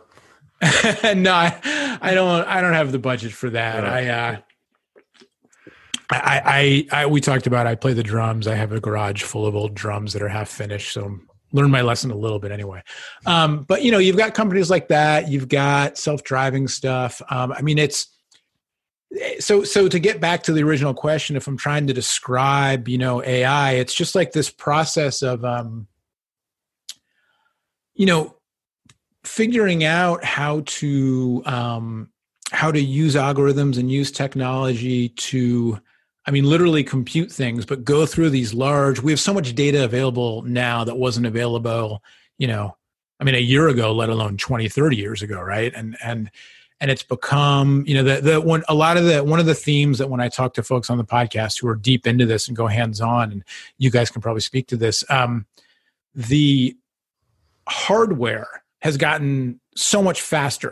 no, I, I don't. I don't have the budget for that. Yeah. I, uh, I, I, I, we talked about. I play the drums. I have a garage full of old drums that are half finished. So learned my lesson a little bit anyway. Um, but you know, you've got companies like that. You've got self-driving stuff. Um, I mean, it's so. So to get back to the original question, if I'm trying to describe, you know, A I, it's just like this process of, um, you know, figuring out how to um, how to use algorithms and use technology to, I mean, literally compute things, but go through these large, we have so much data available now that wasn't available, you know, I mean, a year ago, let alone twenty, thirty years ago. Right. And, and, and it's become, you know, the, the one, a lot of the, one of the themes that when I talk to folks on the podcast who are deep into this and go hands on, and you guys can probably speak to this, um, the hardware has gotten so much faster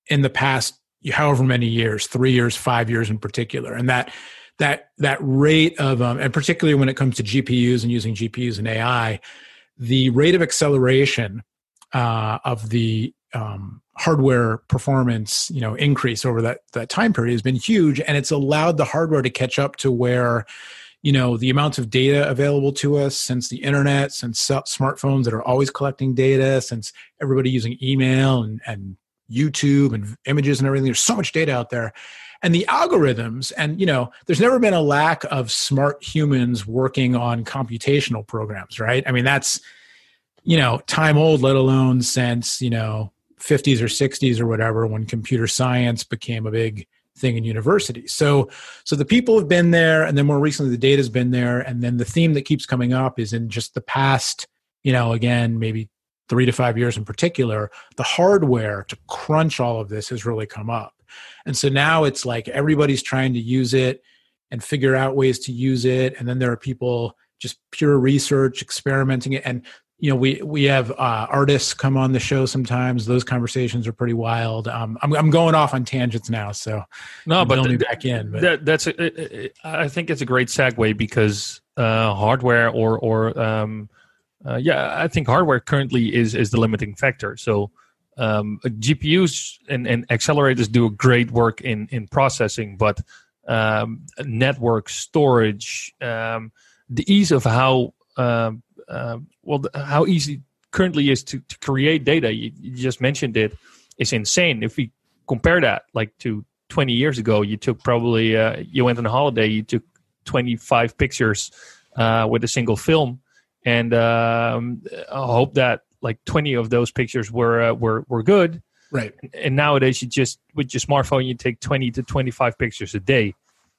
in the past however many years, three years, five years in particular. And that that that rate of, um, and particularly when it comes to G P Us and using G P Us and A I, the rate of acceleration uh, of the um, hardware performance, you know, increase over that that time period has been huge, and it's allowed the hardware to catch up to where, you know, the amounts of data available to us since the internet, since smartphones that are always collecting data, since everybody using email and, and YouTube and images and everything. There's so much data out there. And the algorithms, and, you know, there's never been a lack of smart humans working on computational programs, right? I mean, that's, you know, time old, let alone since, you know, fifties or sixties or whatever, when computer science became a big thing in universities. So, so the people have been there, and then more recently the data's been there. And then the theme that keeps coming up is in just the past, you know, again, maybe three to five years in particular, the hardware to crunch all of this has really come up. And so now it's like everybody's trying to use it and figure out ways to use it. And then there are people just pure research, experimenting it. And, you know, we we have uh, artists come on the show sometimes. Those conversations are pretty wild. Um, I'm I'm going off on tangents now, so no, but me th- back in. But. That, that's a, I think it's a great segue because uh, hardware or or um, uh, yeah, I think hardware currently is is the limiting factor. So um, G P Us and, and accelerators do great work in in processing, but um, network storage, um, the ease of how um, uh, well how easy currently is to, to create data. You, you just mentioned it is insane. If we compare that like to twenty years ago, you took probably uh, you went on a holiday, you took twenty-five pictures uh, with a single film, and um, I hope that like twenty of those pictures were uh, were were good. Right. And nowadays, you just with your smartphone, you take twenty to twenty-five pictures a day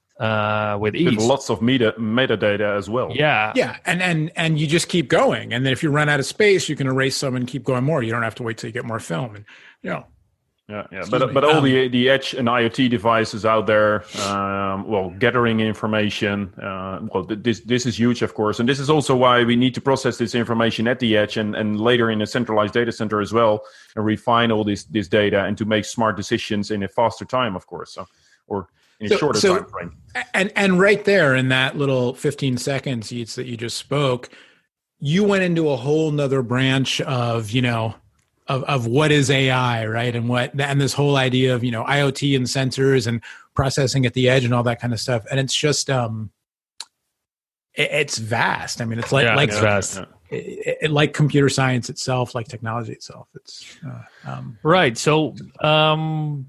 uh, with ease. With lots of meta metadata as well. Yeah. Yeah, and and and you just keep going, and then if you run out of space, you can erase some and keep going more. You don't have to wait till you get more film, and you know. Yeah, yeah, Excuse but me. but all Um, the the edge and IoT devices out there, um, well, gathering information. Uh, well, th- this this is huge, of course, and this is also why we need to process this information at the edge and, and later in a centralized data center as well, and refine all this this data and to make smart decisions in a faster time, of course, so, or in a So- shorter so- time frame. And and right there in that little fifteen seconds, Yeats, that you just spoke, you went into a whole nother branch of, you know, of, of what is A I, right? And what, and this whole idea of, you know, IoT and sensors and processing at the edge and all that kind of stuff. And it's just, um, it, it's vast. I mean, it's like, Yeah, like, it's vast. it, it, like computer science itself, like technology itself. It's, uh, um, Right. So um,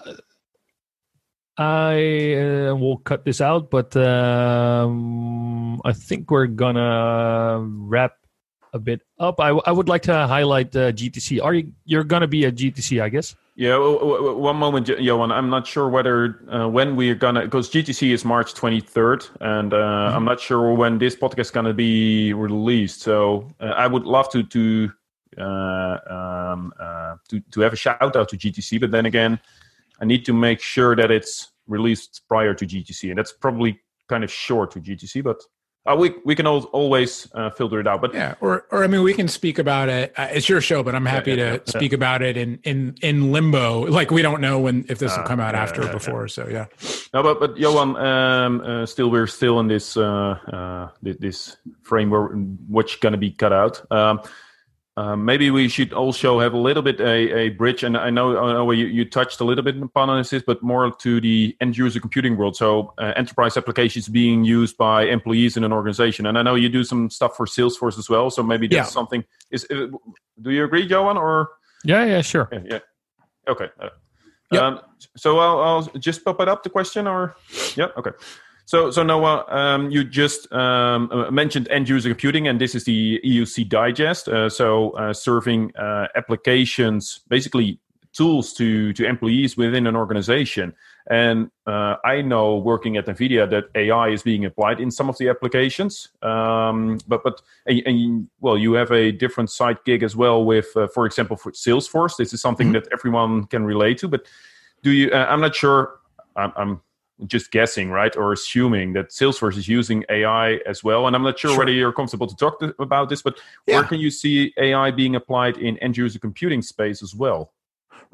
I uh, will cut this out, but um, I think we're gonna wrap a bit up. I, I would like to highlight uh, G T C. Are you you're gonna be at G T C? I guess. Yeah, w- w- one moment, Jo- Johan. I'm not sure whether uh, when we're gonna, because G T C is March twenty-third, and uh, mm-hmm. I'm not sure when this podcast is gonna be released. So uh, I would love to to uh, um, uh, to to have a shout out to G T C, but then again, I need to make sure that it's released prior to G T C, and that's probably kind of short to G T C, but. Uh, we we can al- always uh, filter it out, but yeah, or or I mean, we can speak about it. Uh, it's your show, but I'm happy yeah, yeah, to yeah. speak about it in, in in limbo. Like we don't know when if this will Uh, come out yeah, after yeah, or before. So yeah, no, but but Johan, um, uh, still we're still in this uh, uh, thi- this framework, which gonna be cut out. Um, uh, maybe we should also have a little bit a, a bridge, and I know, I know you, you touched a little bit upon this, but more to the end user computing world. So uh, enterprise applications being used by employees in an organization, and I know you do some stuff for Salesforce as well. So maybe that's Yeah. something. Is uh, do you agree, Johan? Or Yeah. Yeah. Sure. yeah, yeah. Okay. Uh, Yep. um, so I'll, I'll just pop it up the question, or yeah, okay. So, so Noah, um, you just um, uh, mentioned end-user computing, and this is the E U C Digest. Uh, so, uh, serving uh, applications, basically tools to to employees within an organization. And uh, I know, working at NVIDIA, that A I is being applied in some of the applications. Um, but, but, and, and well, you have a different side gig as well with, uh, for example, for Salesforce. This is something mm-hmm. that everyone can relate to. But do you? Uh, I'm not sure. I'm. I'm just guessing, right, or assuming that Salesforce is using A I as well. And I'm not sure, Sure. whether you're comfortable to talk to, about this, but Yeah. where can you see A I being applied in end-user computing space as well?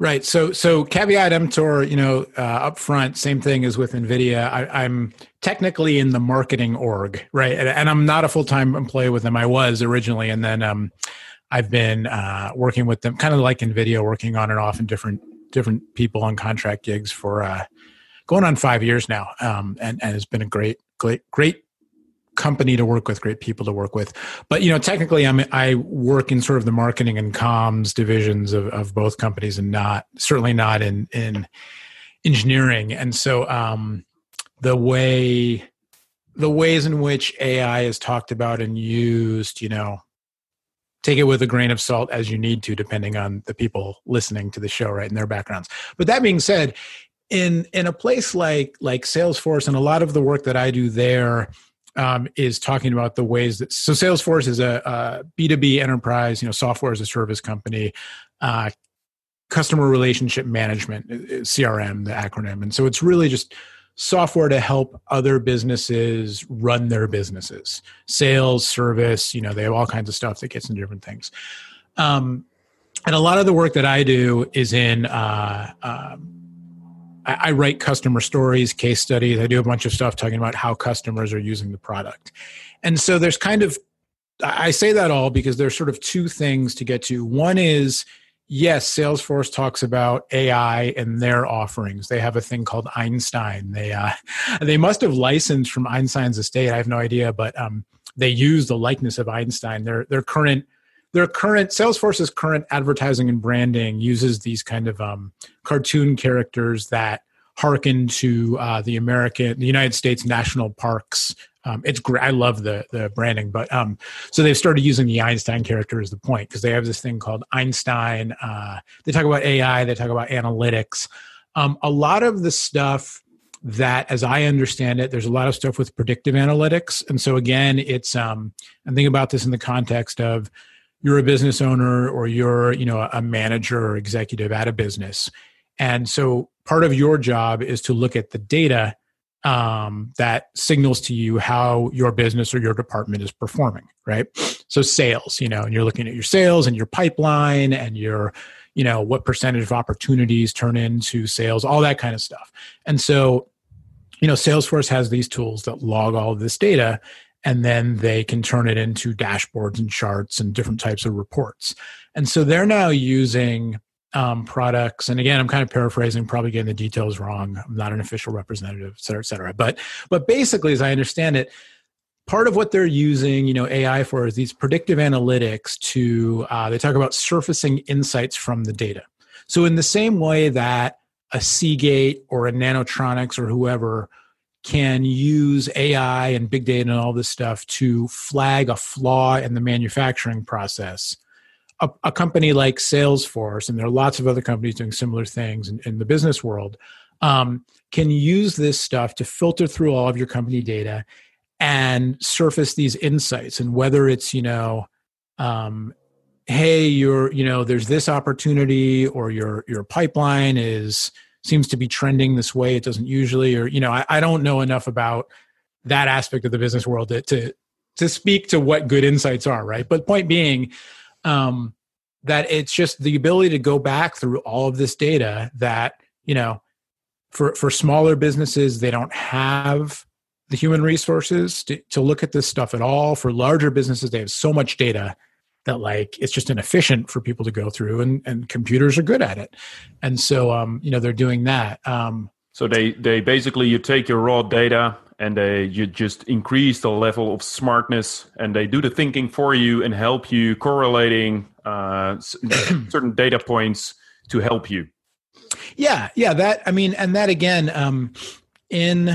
Right. So, so caveat emptor, you know, uh, up front, same thing as with NVIDIA. I, I'm technically in the marketing org, right? And, and I'm not a full-time employee with them. I was originally. And then um, I've been uh, working with them, kind of like NVIDIA, working on and off in different different people on contract gigs for uh, going on five years now. Um, and, and it's been a great, great, great company to work with, great people to work with. But, you know, technically I'm, I work in sort of the marketing and comms divisions of, of both companies and not, certainly not in, in engineering. And so um, the way, the ways in which A I is talked about and used, you know, take it with a grain of salt as you need to, depending on the people listening to the show, right, and their backgrounds. But that being said, in, in a place like, like Salesforce, and a lot of the work that I do there, Um, is talking about the ways that, so Salesforce is a, a B two B enterprise, you know, software as a service company, uh, customer relationship management, C R M, the acronym. And so it's really just software to help other businesses run their businesses, sales, service, you know, they have all kinds of stuff that gets into different things. Um, and a lot of the work that I do is in, uh, um, I write customer stories, case studies. I do a bunch of stuff talking about how customers are using the product. And so there's kind of, I say that all because there's sort of two things to get to. One is, yes, Salesforce talks about A I and their offerings. They have a thing called Einstein. They uh, they must have licensed from Einstein's estate. I have no idea, but um, they use the likeness of Einstein. Their their current Their current Salesforce's current advertising and branding uses these kind of um, cartoon characters that hearken to uh, the American, the United States national parks. Um, it's great. I love the the branding, but um, so they've started using the Einstein character as the point because they have this thing called Einstein. Uh, they talk about A I. They talk about analytics. Um, a lot of the stuff that, as I understand it, there's a lot of stuff with predictive analytics, and so again, it's um, and think about this in the context of, you're a business owner or you're, you know, a manager or executive at a business. And so part of your job is to look at the data um, that signals to you how your business or your department is performing, right? So sales, you know, and you're looking at your sales and your pipeline and your, you know, what percentage of opportunities turn into sales, all that kind of stuff. And so, you know, Salesforce has these tools that log all of this data, and then they can turn it into dashboards and charts and different types of reports. And so they're now using um, products. And again, I'm kind of paraphrasing, probably getting the details wrong. I'm not an official representative, et cetera, et cetera. But, but basically, as I understand it, part of what they're using, you know, A I for is these predictive analytics to, uh, they talk about surfacing insights from the data. So in the same way that a Seagate or a Nanotronics or whoever can use A I and big data and all this stuff to flag a flaw in the manufacturing process, a, a company like Salesforce, and there are lots of other companies doing similar things in, in the business world, um, can use this stuff to filter through all of your company data and surface these insights. And whether it's, you know, um, hey, you're, you know, there's this opportunity, or your your pipeline is seems to be trending this way. It doesn't usually, or, you know, I, I don't know enough about that aspect of the business world to, to, to speak to what good insights are. Right. But point being um, that it's just the ability to go back through all of this data that, you know, for, for smaller businesses, they don't have the human resources to, to look at this stuff at all. For larger businesses, they have so much data that, like, it's just inefficient for people to go through, and, and computers are good at it. And so, um, you know, they're doing that. Um, so they, they basically, you take your raw data and they, you just increase the level of smartness, and they do the thinking for you and help you correlating uh, certain data points to help you. Yeah. Yeah. That, I mean, and that again, um, in,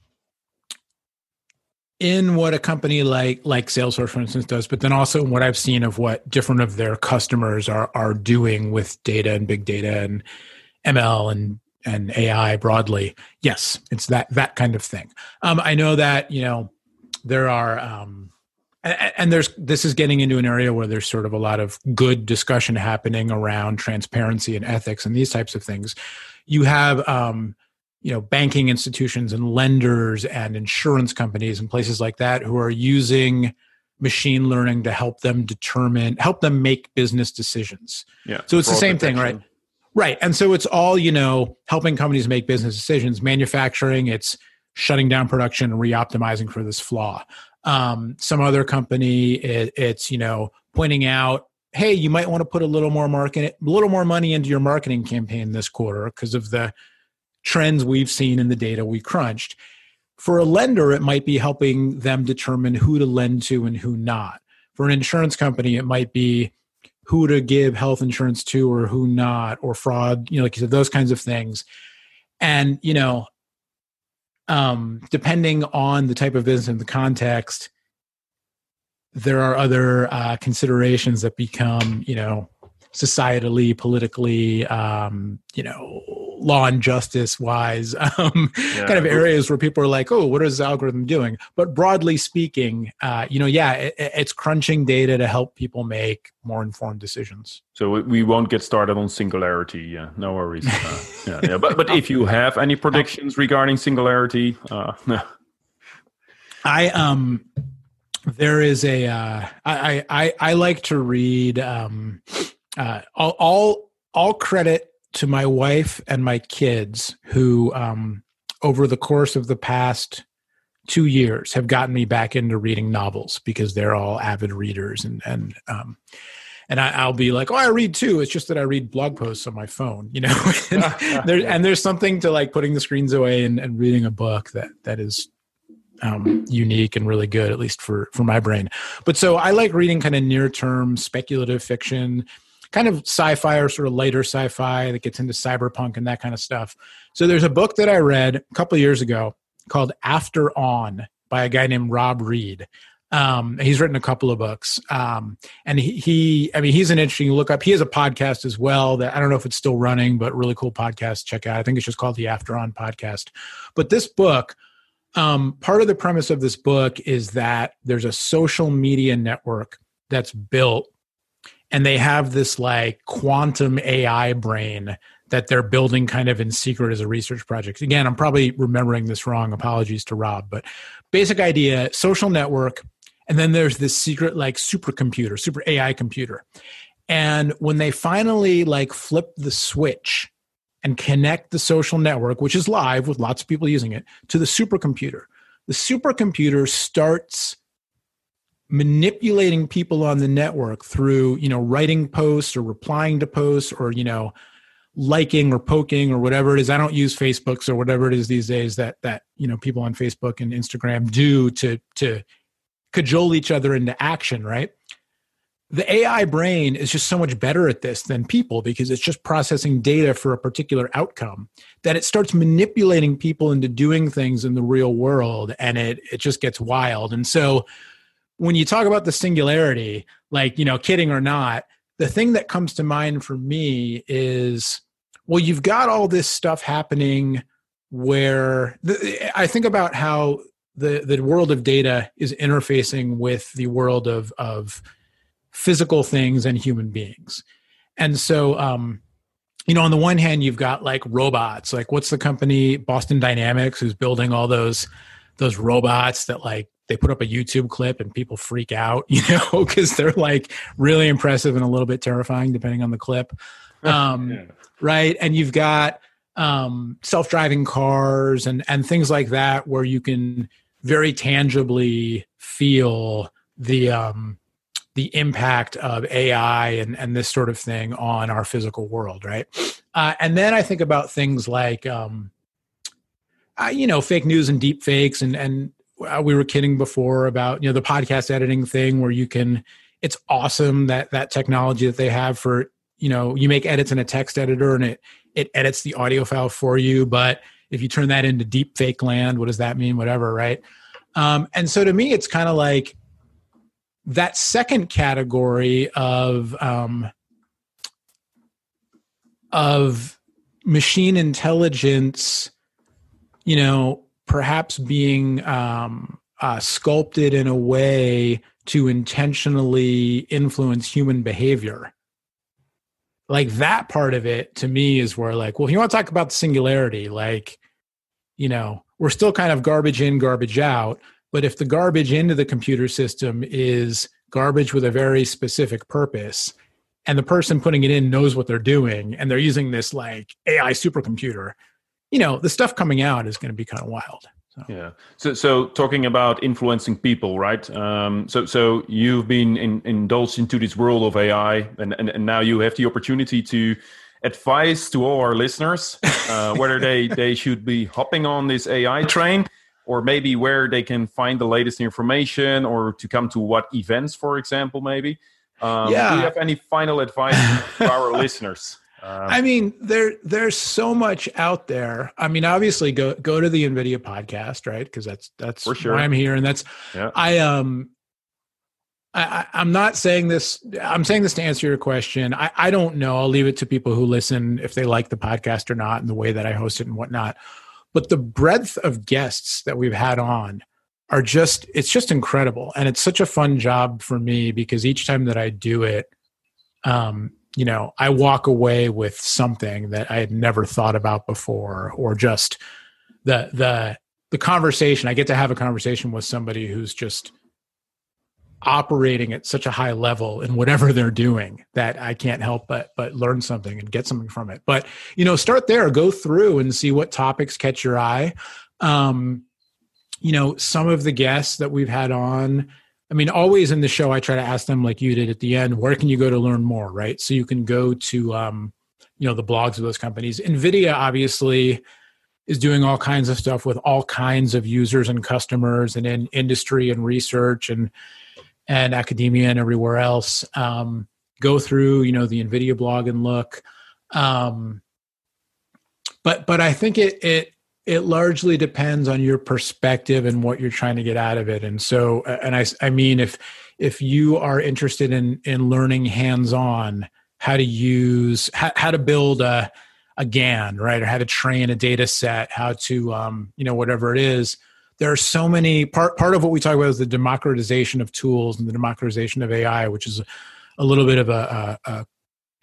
in what a company like like Salesforce, for instance, does, but then also what I've seen of what different of their customers are are doing with data and big data and M L and and A I broadly. Yes, it's that that kind of thing. Um, I know that, you know, there are, um, and, and there's this is getting into an area where there's sort of a lot of good discussion happening around transparency and ethics and these types of things. You have um, you know, banking institutions and lenders and insurance companies and places like that who are using machine learning to help them determine, help them make business decisions. Yeah. So it's the same detection. thing, right? Right. And so it's all, you know, helping companies make business decisions. Manufacturing, it's shutting down production and re-optimizing for this flaw. Um, some other company, it, it's, you know, pointing out, hey, you might want to put a little more market, a little more money into your marketing campaign this quarter because of the trends we've seen in the data we crunched. For a lender, it might be helping them determine who to lend to and who not. For an insurance company, it might be who to give health insurance to or who not, or fraud, you know, like you said, those kinds of things. And, you know, um, depending on the type of business and the context, there are other uh, considerations that become, you know, societally, politically, um, you know, law and justice wise, um, yeah. kind of areas where people are like, oh, what is the algorithm doing? But broadly speaking, uh, you know, yeah, it, it's crunching data to help people make more informed decisions. So we won't get started on singularity. Yeah, no worries. Uh, yeah, yeah. But but if you have any predictions regarding singularity, uh, I um, there is a uh, I I I like to read um, uh, all all all credit to my wife and my kids who, um, over the course of the past two years, have gotten me back into reading novels because they're all avid readers, and and um, and I, I'll be like, oh, I read too. It's just that I read blog posts on my phone, you know. and, there, and there's something to like putting the screens away and, and reading a book that that is um, unique and really good, at least for for my brain. But so I like reading kind of near term speculative fiction, kind of sci-fi or sort of lighter sci-fi that gets into cyberpunk and that kind of stuff. So there's a book that I read a couple of years ago called After On by a guy named Rob Reed. Um, he's written a couple of books. Um, and he, he, I mean, he's an interesting look up. He has a podcast as well that I don't know if it's still running, but really cool podcast. Check out. I think it's just called the After On podcast. But this book, um, part of the premise of this book is that there's a social media network that's built, and they have this like quantum A I brain that they're building kind of in secret as a research project. Again, I'm probably remembering this wrong. Apologies to Rob, but basic idea, social network. And then there's this secret like supercomputer, super A I computer. And when they finally like flip the switch and connect the social network, which is live with lots of people using it, to the supercomputer, the supercomputer starts manipulating people on the network through, you know, writing posts or replying to posts or, you know, liking or poking or whatever it is. I don't use Facebooks or whatever it is these days that, that, you know, people on Facebook and Instagram do to, to cajole each other into action, right? The A I brain is just so much better at this than people because it's just processing data for a particular outcome that it starts manipulating people into doing things in the real world, and it, it just gets wild. And so when you talk about the singularity, like, you know, kidding or not, the thing that comes to mind for me is, well, you've got all this stuff happening where the, I think about how the, the world of data is interfacing with the world of, of physical things and human beings. And so, um, you know, on the one hand, you've got like robots, like what's the company, Boston Dynamics, who's building all those, those robots that like, they put up a YouTube clip and people freak out, you know, because they're like really impressive and a little bit terrifying depending on the clip. Um, yeah. Right. And you've got um, self-driving cars and, and things like that, where you can very tangibly feel the, um, the impact of A I and, and this sort of thing on our physical world. Right. Uh, and then I think about things like, um, uh, you know, fake news and deep fakes and, and, we were kidding before about, you know, the podcast editing thing where you can, it's awesome that that technology that they have for, you know, you make edits in a text editor and it, it edits the audio file for you. But if you turn that into deep fake land, what does that mean? Whatever. Right. Um, and so to me, it's kind of like that second category of, um, of machine intelligence, you know, perhaps being um, uh, sculpted in a way to intentionally influence human behavior. Like that part of it to me is where like, well, if you want to talk about the singularity, like, you know, we're still kind of garbage in, garbage out. But if the garbage into the computer system is garbage with a very specific purpose, and the person putting it in knows what they're doing, and they're using this like A I supercomputer, you know, the stuff coming out is going to be kind of wild. So. Yeah. So, so talking about influencing people, right? Um, so, so you've been in, indulged into this world of A I, and, and, and now you have the opportunity to advise to all our listeners uh, whether they, they should be hopping on this A I train, or maybe where they can find the latest information, or to come to what events, for example, maybe. Um, yeah. Do you have any final advice for our listeners? Um, I mean, there there's so much out there. I mean, obviously, go go to the NVIDIA podcast, right? Because that's that's for sure. why I'm here, and that's yeah. I um I, I'm not saying this. I'm saying this to answer your question. I I don't know. I'll leave it to people who listen if they like the podcast or not, and the way that I host it and whatnot. But the breadth of guests that we've had on are just it's just incredible, and it's such a fun job for me because each time that I do it, um. you know, I walk away with something that I had never thought about before, or just the the the conversation. I get to have a conversation with somebody who's just operating at such a high level in whatever they're doing that I can't help but but learn something and get something from it. But, you know, start there, go through and see what topics catch your eye. Um, you know, some of the guests that we've had on, I mean, always in the show, I try to ask them, like you did at the end, where can you go to learn more, right? So you can go to, um, you know, the blogs of those companies. NVIDIA, obviously, is doing all kinds of stuff with all kinds of users and customers, and in industry and research and and academia and everywhere else. Um, go through, you know, the NVIDIA blog and look. Um, but but I think it it it largely depends on your perspective and what you're trying to get out of it. And so, and I I mean, if if you are interested in in learning hands-on how to use how, how to build a a GAN, right, or how to train a data set, how to um, you know, whatever it is. There are so many, part, part of what we talk about is the democratization of tools and the democratization of A I, which is a, a little bit of a, a, a,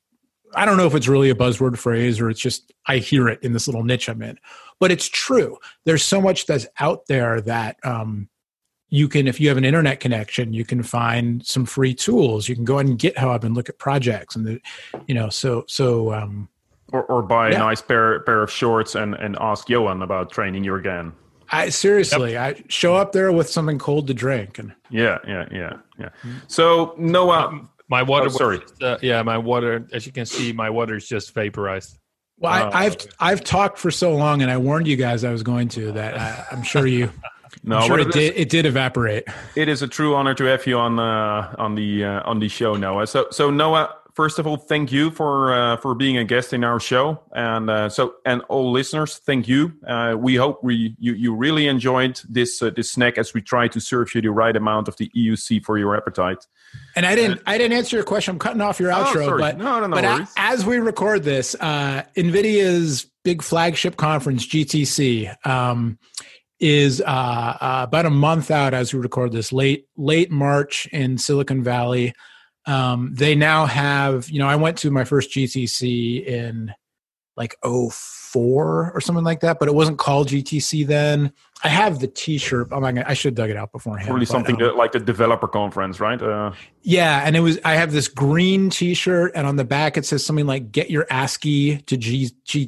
I don't know if it's really a buzzword phrase or it's just, I hear it in this little niche I'm in, but it's true. There's so much that's out there that um, you can, if you have an internet connection, you can find some free tools. You can go on GitHub and look at projects and, the, you know, so, so. Um, or, or buy yeah. a nice pair, pair of shorts and, and ask Johan about training your GAN. I seriously, yep. I show up there with something cold to drink, and yeah, yeah, yeah, yeah. So Noah, um, my water. Oh, sorry, just, uh, yeah, my water. As you can see, my water is just vaporized. Well, uh, I, I've I've talked for so long, and I warned you guys I was going to. That I, I'm sure you. no, I'm sure it, it did. It did evaporate. It is a true honor to have you on uh, on the uh, on the show, Noah. So so Noah. First of all, thank you for uh, for being a guest in our show, and uh, so and all listeners, thank you. Uh, we hope we you, you really enjoyed this uh, this snack as we try to serve you the right amount of the E U C for your appetite. And I didn't I didn't answer your question. I'm cutting off your outro, oh, sorry. but no, no, no but worries. a, as we record this, uh, NVIDIA's big flagship conference, G T C, um, is uh, uh, about a month out as we record this, late late March in Silicon Valley. Um, they now have, you know, I went to my first G T C in like oh four or something like that, but it wasn't called G T C then. I have the T-shirt. Oh my God, I should have dug it out beforehand. Probably but, something um, that, like the developer conference, right? Uh, yeah, and it was. I have this green T-shirt, and on the back it says something like "Get your ASCII to G,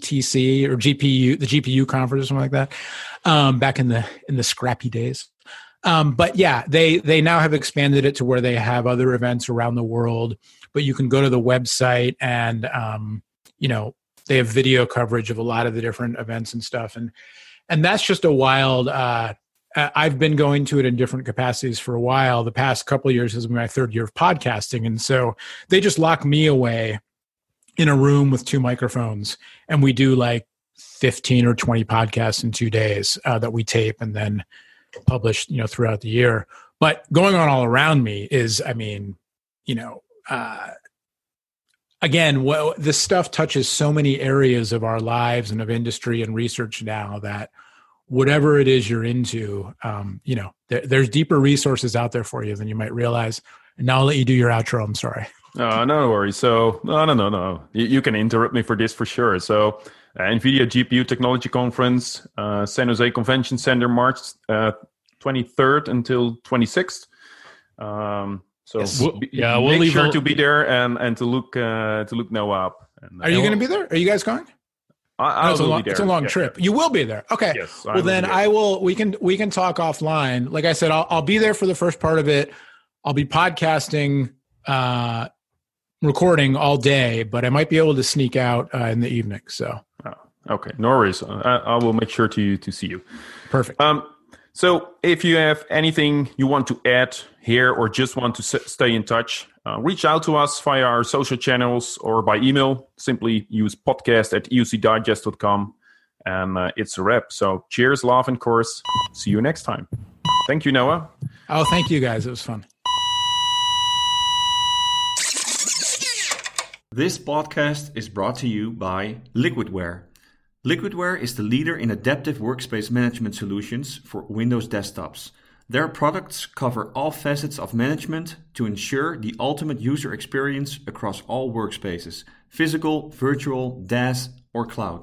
GTC or G P U, the G P U conference or something like that." Um, back in the in the scrappy days. Um, but yeah, they they now have expanded it to where they have other events around the world. But you can go to the website and um, you know, they have video coverage of a lot of the different events and stuff, and and that's just a wild. Uh, I've been going to it in different capacities for a while. The past couple of years has been my third year of podcasting, and so they just lock me away in a room with two microphones, and we do like fifteen or twenty podcasts in two days uh, that we tape and then published, you know, throughout the year. But going on all around me is, I mean, you know, uh, again, well, this stuff touches so many areas of our lives and of industry and research now that whatever it is you're into, um, you know, there, there's deeper resources out there for you than you might realize. And now I'll let you do your outro. I'm sorry. Uh, no worries. So, no, no, no, no. You, you can interrupt me for this for sure. So, uh, NVIDIA G P U Technology Conference, uh, San Jose Convention Center, March uh, twenty-third until twenty-sixth. Um, So Yes. We'll- be- yeah, we'll make leave sure a- to be there and, and to look uh, to look Noah up. And, uh, Are you well- going to be there? Are you guys going? I, I No, it's, a will long, be there. it's a long Yeah. trip. You will be there. Okay. Yes. I Well, will then be there. I will. We can we can talk offline. Like I said, I'll I'll be there for the first part of it. I'll be podcasting, uh, recording all day, but I might be able to sneak out uh, in the evening. So Okay, no worries. I, I will make sure to to see you. perfect. Um, so if you have anything you want to add here or just want to s- stay in touch, uh, reach out to us via our social channels or by email. Simply use podcast at e u c digest dot com, and uh, it's a wrap. So cheers, love, and course. See you next time. Thank you, Noah. Oh, thank you guys. It was fun. This podcast is brought to you by Liquidware. Liquidware is the leader in adaptive workspace management solutions for Windows desktops. Their products cover all facets of management to ensure the ultimate user experience across all workspaces, physical, virtual, D A S, or cloud.